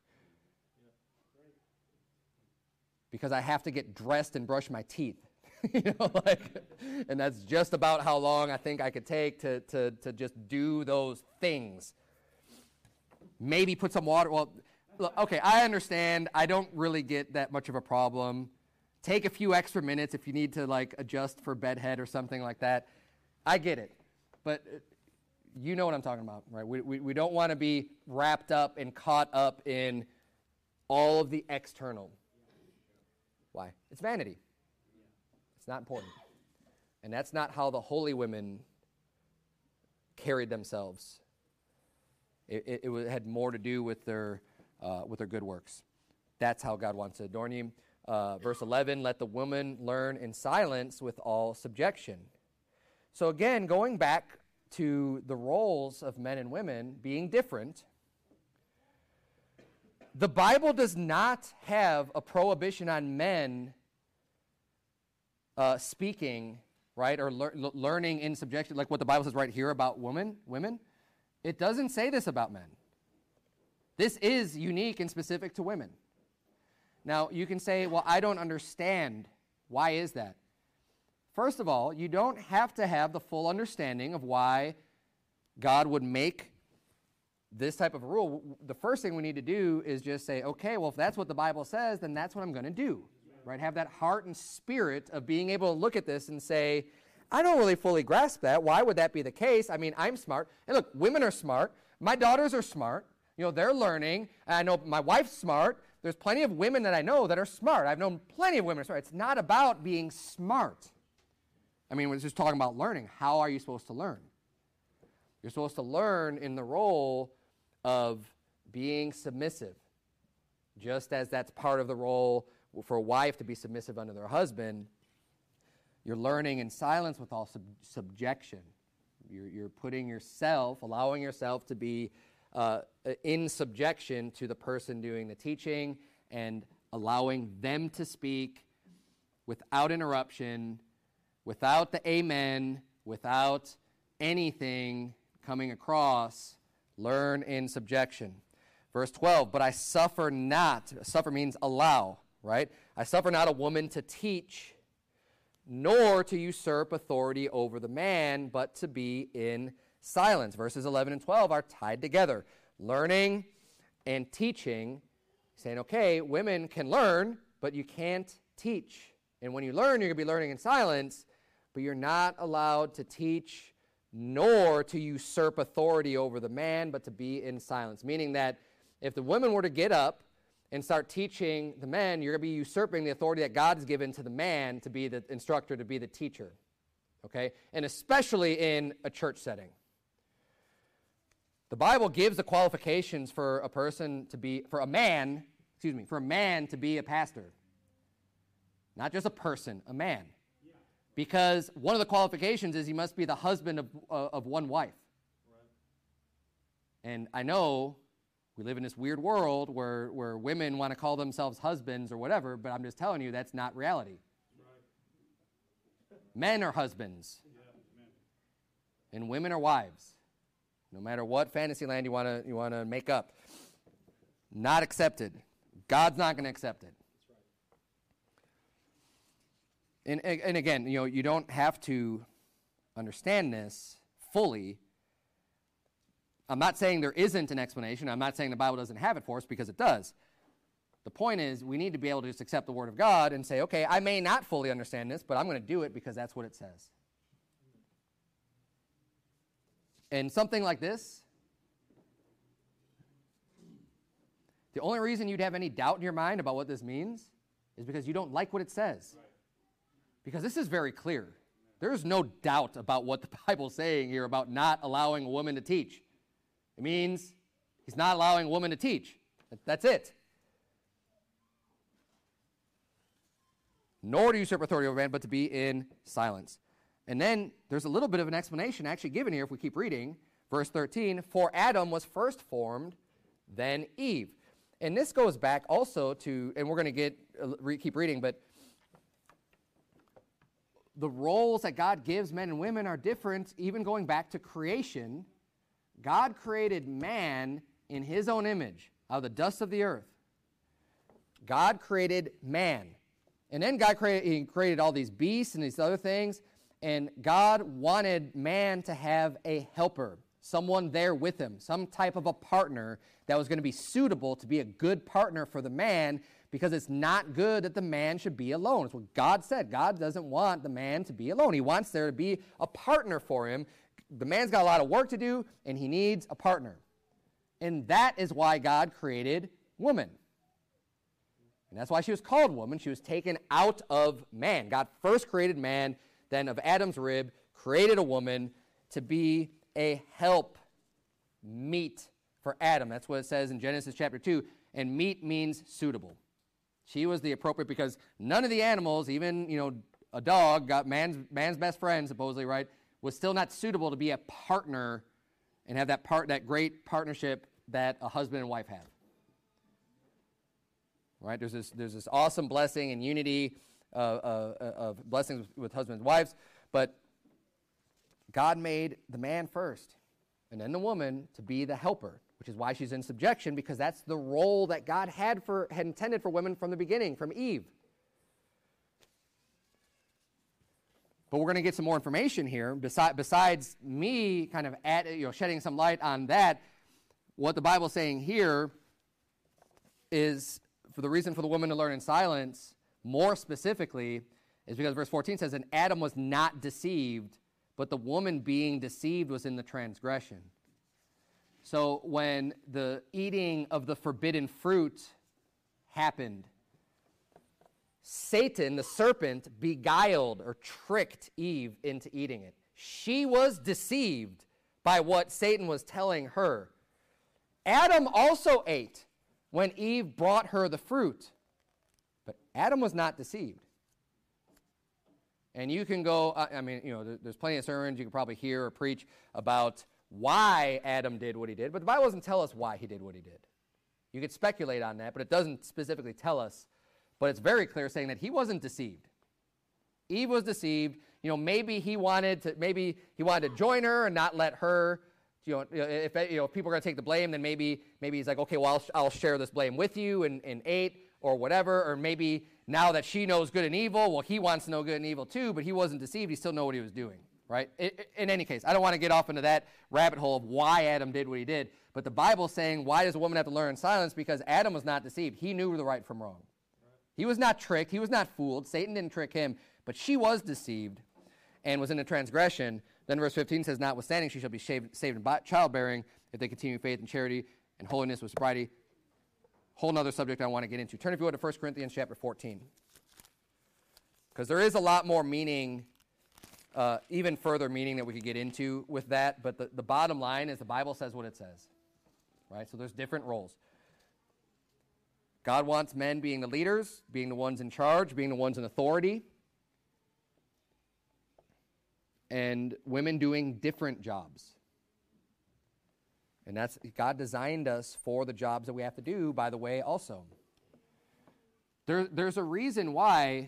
because I have to get dressed and brush my teeth. And that's just about how long I think I could take to just do those things. Maybe put some water. Well, look, okay, I understand. I don't really get that much of a problem. Take a few extra minutes if you need to adjust for bedhead or something like that. I get it. But you know what I'm talking about, right? We don't want to be wrapped up and caught up in all of the external. Why? It's vanity. It's not important. And that's not how the holy women carried themselves. It had more to do with their good works. That's how God wants to adorn you. Verse 11, let the woman learn in silence with all subjection. So again, going back to the roles of men and women being different, the Bible does not have a prohibition on men speaking, right, or learning in subjection, like what the Bible says right here about women. It doesn't say this about men. This is unique and specific to women. Now, you can say, well, I don't understand. Why is that? First of all, you don't have to have the full understanding of why God would make this type of a rule. The first thing we need to do is just say, okay, well, if that's what the Bible says, then that's what I'm going to do. Right? Have that heart and spirit of being able to look at this and say, I don't really fully grasp that. Why would that be the case? I mean, I'm smart. And look, women are smart. My daughters are smart. You know, they're learning. I know my wife's smart. There's plenty of women that I know that are smart. I've known plenty of women who are smart. It's not about being smart. I mean, we're just talking about learning. How are you supposed to learn? You're supposed to learn in the role of being submissive, just as that's part of the role for a wife to be submissive unto their husband. You're learning in silence with all subjection. You're putting yourself, allowing yourself to be in subjection to the person doing the teaching and allowing them to speak without interruption, without the amen, without anything coming across. Learn in subjection. Verse 12, but I suffer not. Suffer means allow, right? I suffer not a woman to teach, nor to usurp authority over the man, but to be in silence. Verses 11 and 12 are tied together. Learning and teaching, saying, okay, women can learn, but you can't teach. And when you learn, you're going to be learning in silence, but you're not allowed to teach nor to usurp authority over the man, but to be in silence. Meaning that if the women were to get up and start teaching the men, you're going to be usurping the authority that God has given to the man to be the instructor, to be the teacher. Okay? And especially in a church setting. The Bible gives the qualifications for a person to be, for a man to be a pastor. Not just a person, a man. Because one of the qualifications is he must be the husband of one wife. Right. And I know we live in this weird world where women want to call themselves husbands or whatever, but I'm just telling you that's not reality. Right. Men are husbands. Yeah, and women are wives. No matter what fantasy land you want to make up. Not accepted. God's not going to accept it. And again, you know, you don't have to understand this fully. I'm not saying there isn't an explanation. I'm not saying the Bible doesn't have it for us, because it does. The point is, we need to be able to just accept the Word of God and say, okay, I may not fully understand this, but I'm going to do it because that's what it says. And something like this, the only reason you'd have any doubt in your mind about what this means is because you don't like what it says. Right. Because this is very clear. There is no doubt about what the Bible's saying here about not allowing a woman to teach. It means he's not allowing a woman to teach. That's it. Nor to usurp authority over man, but to be in silence. And then there's a little bit of an explanation actually given here if we keep reading. Verse 13, for Adam was first formed, then Eve. And this goes back also to, and we're going to keep reading, but the roles that God gives men and women are different, even going back to creation. God created man in his own image, out of the dust of the earth. God created man. And then God created all these beasts and these other things, and God wanted man to have a helper, someone there with him, some type of a partner that was going to be suitable to be a good partner for the man, because it's not good that the man should be alone. It's what God said. God doesn't want the man to be alone. He wants there to be a partner for him. the man's got a lot of work to do, and he needs a partner. And that is why God created woman. And that's why she was called woman. She was taken out of man. God first created man, then of Adam's rib, created a woman to be a help meet for Adam. That's what it says in Genesis chapter 2. And meet means suitable. She was the appropriate, because none of the animals, even, a dog, got man's best friend, supposedly, right, was still not suitable to be a partner and have that great partnership that a husband and wife have. Right? There's this awesome blessing and unity of blessings with husbands and wives, but God made the man first and then the woman to be the helper, which is why she's in subjection, because that's the role that God had intended for women from the beginning, from Eve. But we're going to get some more information here. Besides me kind of shedding some light on that, what the Bible's saying here is, for the reason for the woman to learn in silence, more specifically, is because verse 14 says, and Adam was not deceived, but the woman being deceived was in the transgression. So when the eating of the forbidden fruit happened, Satan, the serpent, beguiled or tricked Eve into eating it. She was deceived by what Satan was telling her. Adam also ate when Eve brought her the fruit, but Adam was not deceived. And you can go, there's plenty of sermons you can probably hear or preach about why Adam did what he did, but the Bible doesn't tell us why he did what he did. You could speculate on that, but it doesn't specifically tell us. But it's very clear saying that he wasn't deceived. Eve was deceived. Maybe he wanted to join her and not let her. If people are going to take the blame, then maybe he's like, okay, well, I'll share this blame with you and ate or whatever. Or maybe now that she knows good and evil, well, he wants to know good and evil too, but he wasn't deceived. He still knew what he was doing, right? In any case, I don't want to get off into that rabbit hole of why Adam did what he did. But the Bible's saying, why does a woman have to learn in silence? Because Adam was not deceived. He knew the right from wrong. He was not tricked. He was not fooled. Satan didn't trick him, but she was deceived and was in a transgression. Then verse 15 says, notwithstanding, she shall be saved in childbearing if they continue faith and charity and holiness with sobriety. Whole other subject I want to get into. Turn, if you would, to 1 Corinthians chapter 14. Because there is a lot more meaning, even further meaning that we could get into with that. But the bottom line is the Bible says what it says. Right? So there's different roles. God wants men being the leaders, being the ones in charge, being the ones in authority, and women doing different jobs. And that's, God designed us for the jobs that we have to do, by the way, also. There's a reason why,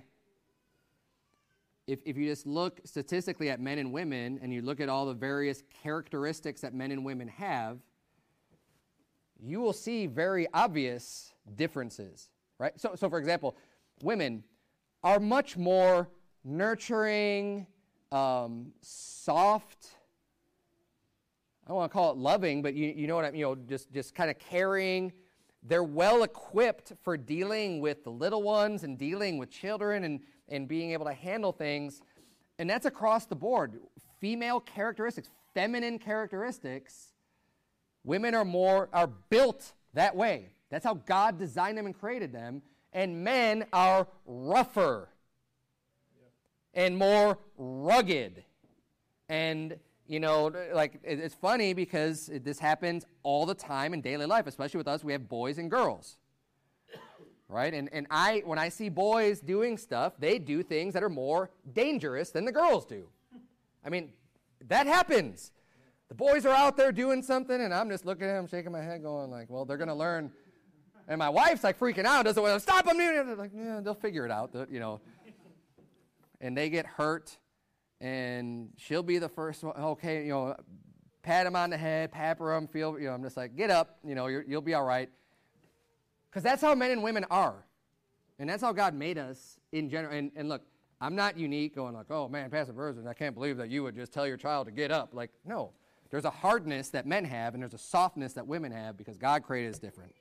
if you just look statistically at men and women, and you look at all the various characteristics that men and women have, you will see very obvious differences, right? So for example, women are much more nurturing, soft. I don't want to call it loving, but you know what I mean, just kind of caring. They're well equipped for dealing with the little ones and dealing with children and being able to handle things. And that's across the board. Female characteristics, feminine characteristics, women are built that way. That's how God designed them and created them. And men are rougher and more rugged. And, it's funny because this happens all the time in daily life, especially with us. We have boys and girls, right? And when I see boys doing stuff, they do things that are more dangerous than the girls do. I mean, that happens. The boys are out there doing something, and I'm just looking at them, shaking my head, going like, well, they're going to learn. And my wife's like freaking out, doesn't want to stop them. They're like, yeah, they'll figure it out, And they get hurt, and she'll be the first one. Okay, pat them on the head, pamper them, feel. I'm just like, get up, you'll be all right. Because that's how men and women are, and that's how God made us in general. And look, I'm not unique, going like, oh man, Pastor Burson, I can't believe that you would just tell your child to get up. Like, no, there's a hardness that men have, and there's a softness that women have because God created us different.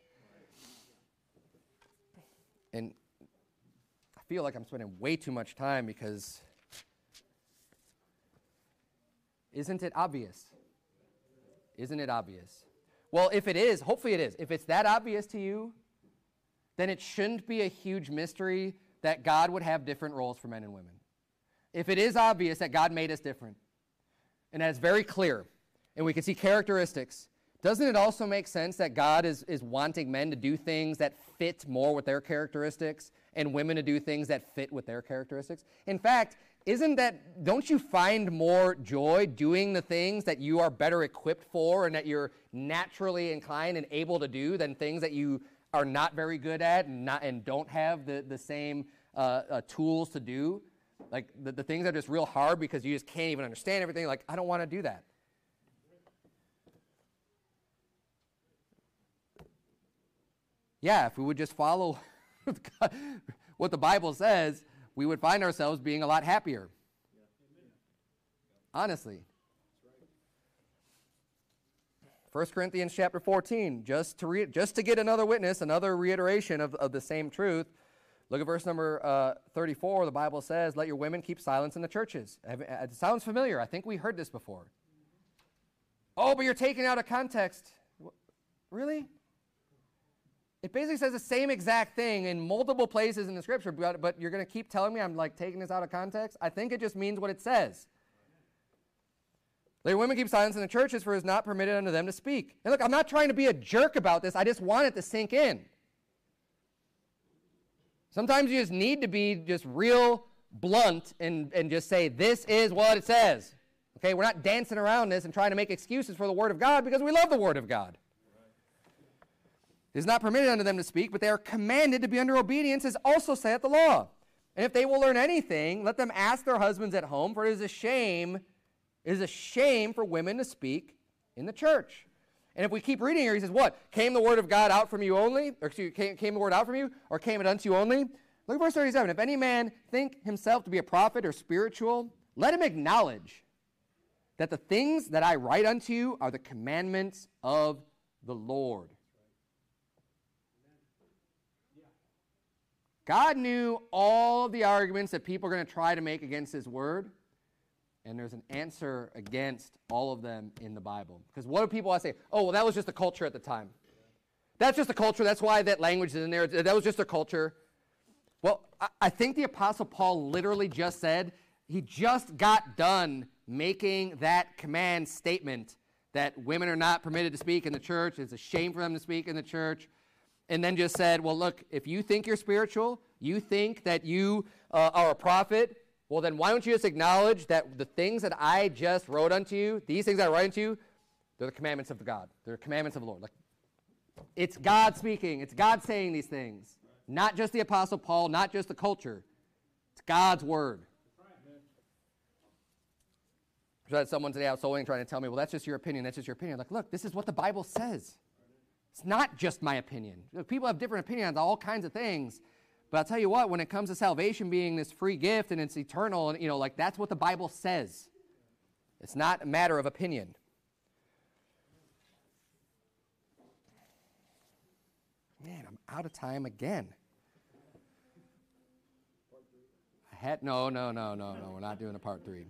And I feel like I'm spending way too much time because Isn't it obvious? Isn't it obvious? Well, if it is, hopefully it is. If it's that obvious to you, then it shouldn't be a huge mystery that God would have different roles for men and women. If it is obvious that God made us different, and that it's very clear, and we can see characteristics, doesn't it also make sense that God is wanting men to do things that fit more with their characteristics and women to do things that fit with their characteristics? In fact, don't you find more joy doing the things that you are better equipped for and that you're naturally inclined and able to do than things that you are not very good at and don't have the same tools to do? Like the things that are just real hard because you just can't even understand everything. Like, I don't want to do that. Yeah, if we would just follow what the Bible says, we would find ourselves being a lot happier. Honestly. 1 Corinthians chapter 14, just to get another witness, another reiteration of the same truth. Look at verse number 34. The Bible says, let your women keep silence in the churches. It sounds familiar. I think we heard this before. Oh, but you're taking out of context. Really? It basically says the same exact thing in multiple places in the scripture, but you're going to keep telling me I'm like taking this out of context? I think it just means what it says. Let your women keep silence in the churches, for it is not permitted unto them to speak. And look, I'm not trying to be a jerk about this. I just want it to sink in. Sometimes you just need to be just real blunt and just say, this is what it says. Okay, we're not dancing around this and trying to make excuses for the Word of God because we love the Word of God. It is not permitted unto them to speak, but they are commanded to be under obedience, as also saith the law. And if they will learn anything, let them ask their husbands at home, for it is a shame for women to speak in the church. And if we keep reading here, he says, what? Came the word of God out from you only? Or came the word out from you? Or came it unto you only? Look at verse 37. If any man think himself to be a prophet or spiritual, let him acknowledge that the things that I write unto you are the commandments of the Lord. God knew all of the arguments that people are going to try to make against his word, and there's an answer against all of them in the Bible. Because what do people always say? Oh, well, that was just the culture at the time. That's just the culture. That's why that language is in there. That was just a culture. Well, I think the Apostle Paul literally just said, he just got done making that command statement that women are not permitted to speak in the church. It's a shame for them to speak in the church. And then just said, well, look, if you think you're spiritual, you think that you are a prophet, well, then why don't you just acknowledge that the things that I just wrote unto you, these things I write unto you, they're the commandments of God. They're the commandments of the Lord. Like, it's God speaking. It's God saying these things. Not just the Apostle Paul, not just the culture. It's God's word. I had someone today out sewing trying to tell me, well, that's just your opinion. That's just your opinion. I'm like, look, this is what the Bible says. It's not just my opinion. People have different opinions on all kinds of things. But I'll tell you what, when it comes to salvation being this free gift and it's eternal, and like that's what the Bible says. It's not a matter of opinion. Man, I'm out of time again. No, we're not doing a part 3.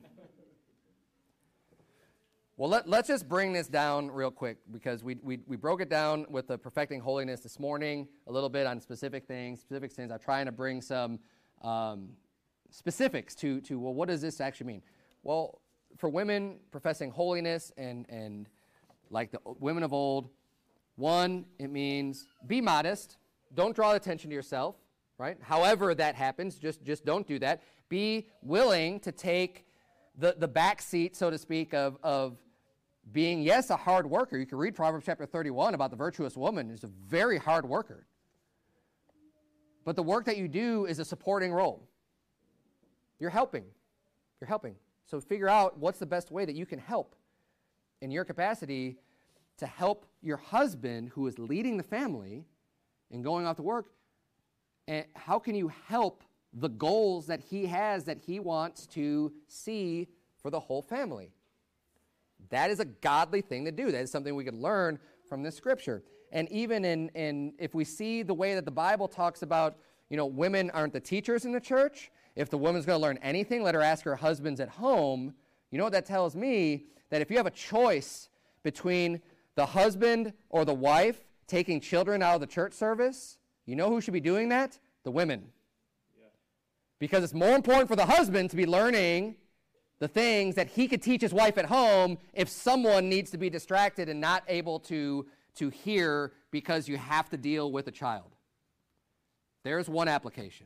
Well, let's just bring this down real quick because we broke it down with the perfecting holiness this morning, a little bit on specific things. I'm trying to bring some specifics to well, what does this actually mean? Well, for women professing holiness and like the women of old, one, it means be modest. Don't draw attention to yourself, right? However that happens, just don't do that. Be willing to take the back seat, so to speak, of being, yes, a hard worker. You can read Proverbs chapter 31 about the virtuous woman who's a very hard worker. But the work that you do is a supporting role. You're helping. So figure out what's the best way that you can help in your capacity to help your husband who is leading the family and going off to work. And how can you help the goals that he has that he wants to see for the whole family? That is a godly thing to do. That is something we could learn from this scripture. And even in if we see the way that the Bible talks about, women aren't the teachers in the church. If the woman's going to learn anything, let her ask her husbands at home. You know what that tells me? That if you have a choice between the husband or the wife taking children out of the church service, you know who should be doing that? The women. Yeah. Because it's more important for the husband to be learning the things that he could teach his wife at home if someone needs to be distracted and not able to hear because you have to deal with a child. There's one application.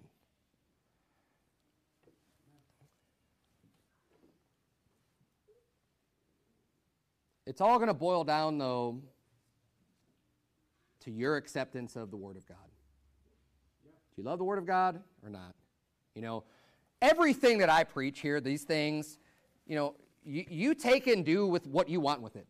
It's all going to boil down, though, to your acceptance of the Word of God. Do you love the Word of God or not? You know, everything that I preach here, these things, you know, you take and do with what you want with it.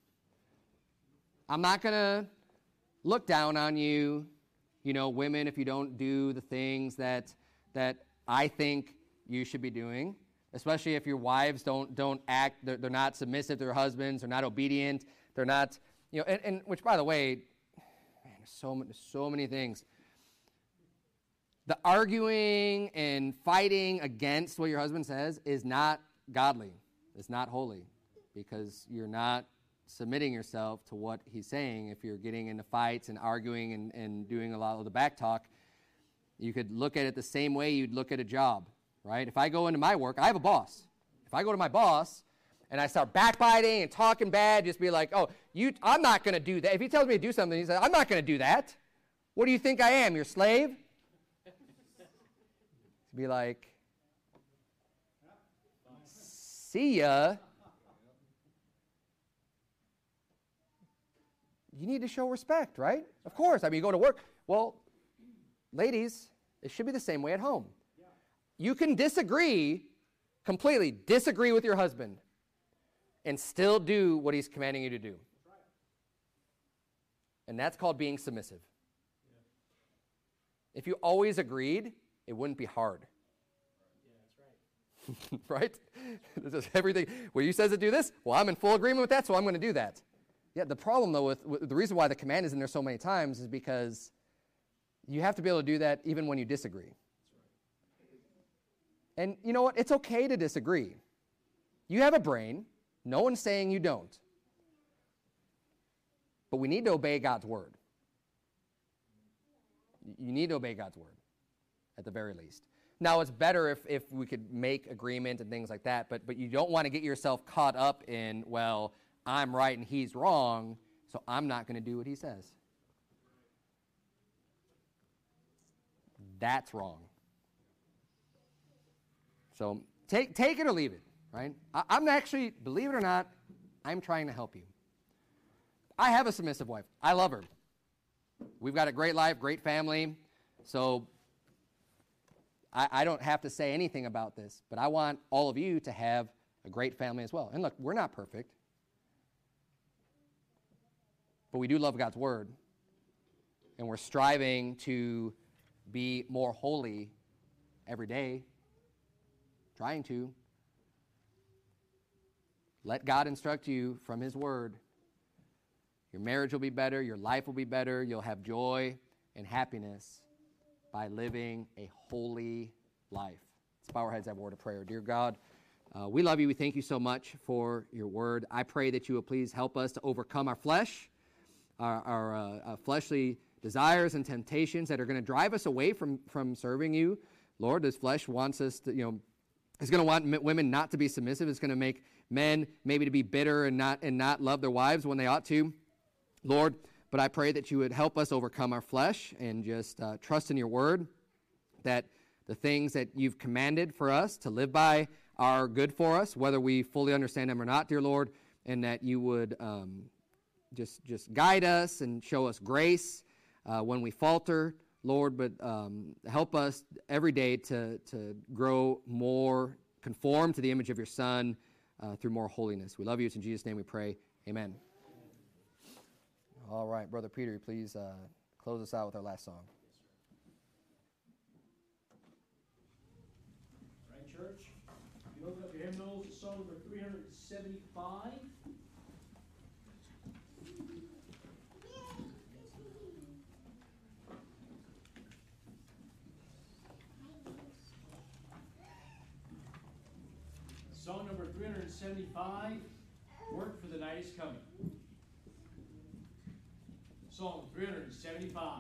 I'm not going to look down on you, you know, women, if you don't do the things that I think you should be doing. Especially if your wives don't act, they're not submissive to their husbands, they're not obedient, they're not, you know, and which, by the way, man, there's so many things. The arguing and fighting against what your husband says is not godly. It's not holy, because you're not submitting yourself to what he's saying. If you're getting into fights and arguing and doing a lot of the back talk, you could look at it the same way you'd look at a job. Right? If I go into my work, I have a boss. If I go to my boss and I start backbiting and talking bad, just be like, oh, I'm not going to do that. If he tells me to do something, he says, I'm not going to do that. What do you think I am, your slave? Be like, see ya. You need to show respect, right? Of course. I mean, you go to work. Well, ladies, it should be the same way at home. You can completely disagree with your husband and still do what he's commanding you to do. And that's called being submissive. If you always agreed, it wouldn't be hard. Yeah, that's right. Right? It's just everything. Well, you says to do this. Well, I'm in full agreement with that, so I'm going to do that. Yeah, the problem, though, with the reason why the command is in there so many times is because you have to be able to do that even when you disagree. And you know what? It's okay to disagree. You have a brain. No one's saying you don't. But we need to obey God's word. You need to obey God's word, at the very least. Now, it's better if we could make agreement and things like that, but you don't want to get yourself caught up in, well, I'm right and he's wrong, so I'm not going to do what he says. That's wrong. So take it or leave it, right? I'm actually, believe it or not, I'm trying to help you. I have a submissive wife. I love her. We've got a great life, great family. So I don't have to say anything about this, but I want all of you to have a great family as well. And look, we're not perfect, but we do love God's word, and we're striving to be more holy every day. Trying to. Let God instruct you from his word. Your marriage will be better. Your life will be better. You'll have joy and happiness by living a holy life. Let's bow our heads and have a word of prayer. Dear God, we love you. We thank you so much for your word. I pray that you will please help us to overcome our flesh, our fleshly desires and temptations that are going to drive us away from serving you. Lord, this flesh wants us to, it's going to want women not to be submissive. It's going to make men maybe to be bitter and not love their wives when they ought to. Lord, but I pray that you would help us overcome our flesh and just trust in your word, that the things that you've commanded for us to live by are good for us, whether we fully understand them or not, dear Lord, and that you would just guide us and show us grace when we falter, Lord, but help us every day to grow more conformed to the image of your Son through more holiness. We love you. It's in Jesus' name we pray. Amen. All right, Brother Peter, please close us out with our last song. All right, church. If you open up your hymnals, it's song number 375. Song number 375, Work for the Night is Coming. Song 375.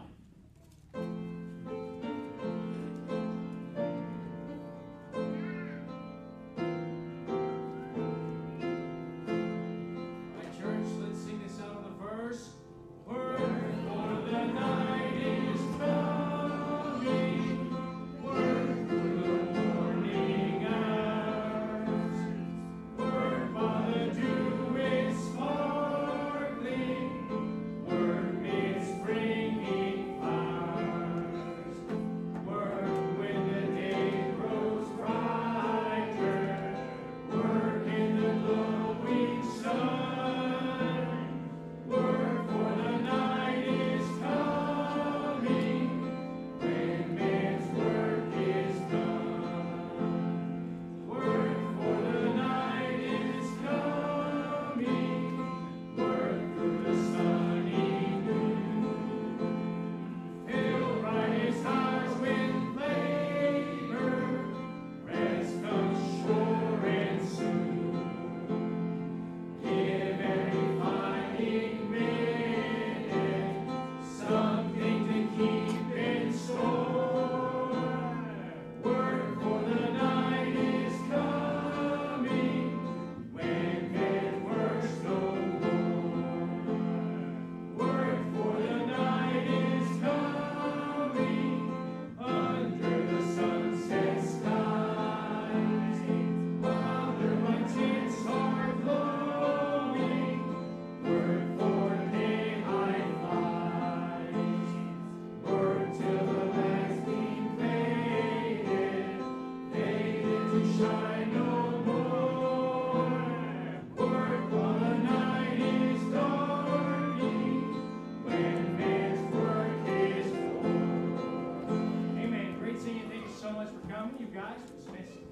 Amen. Great seeing you. Thank you so much for coming, you guys.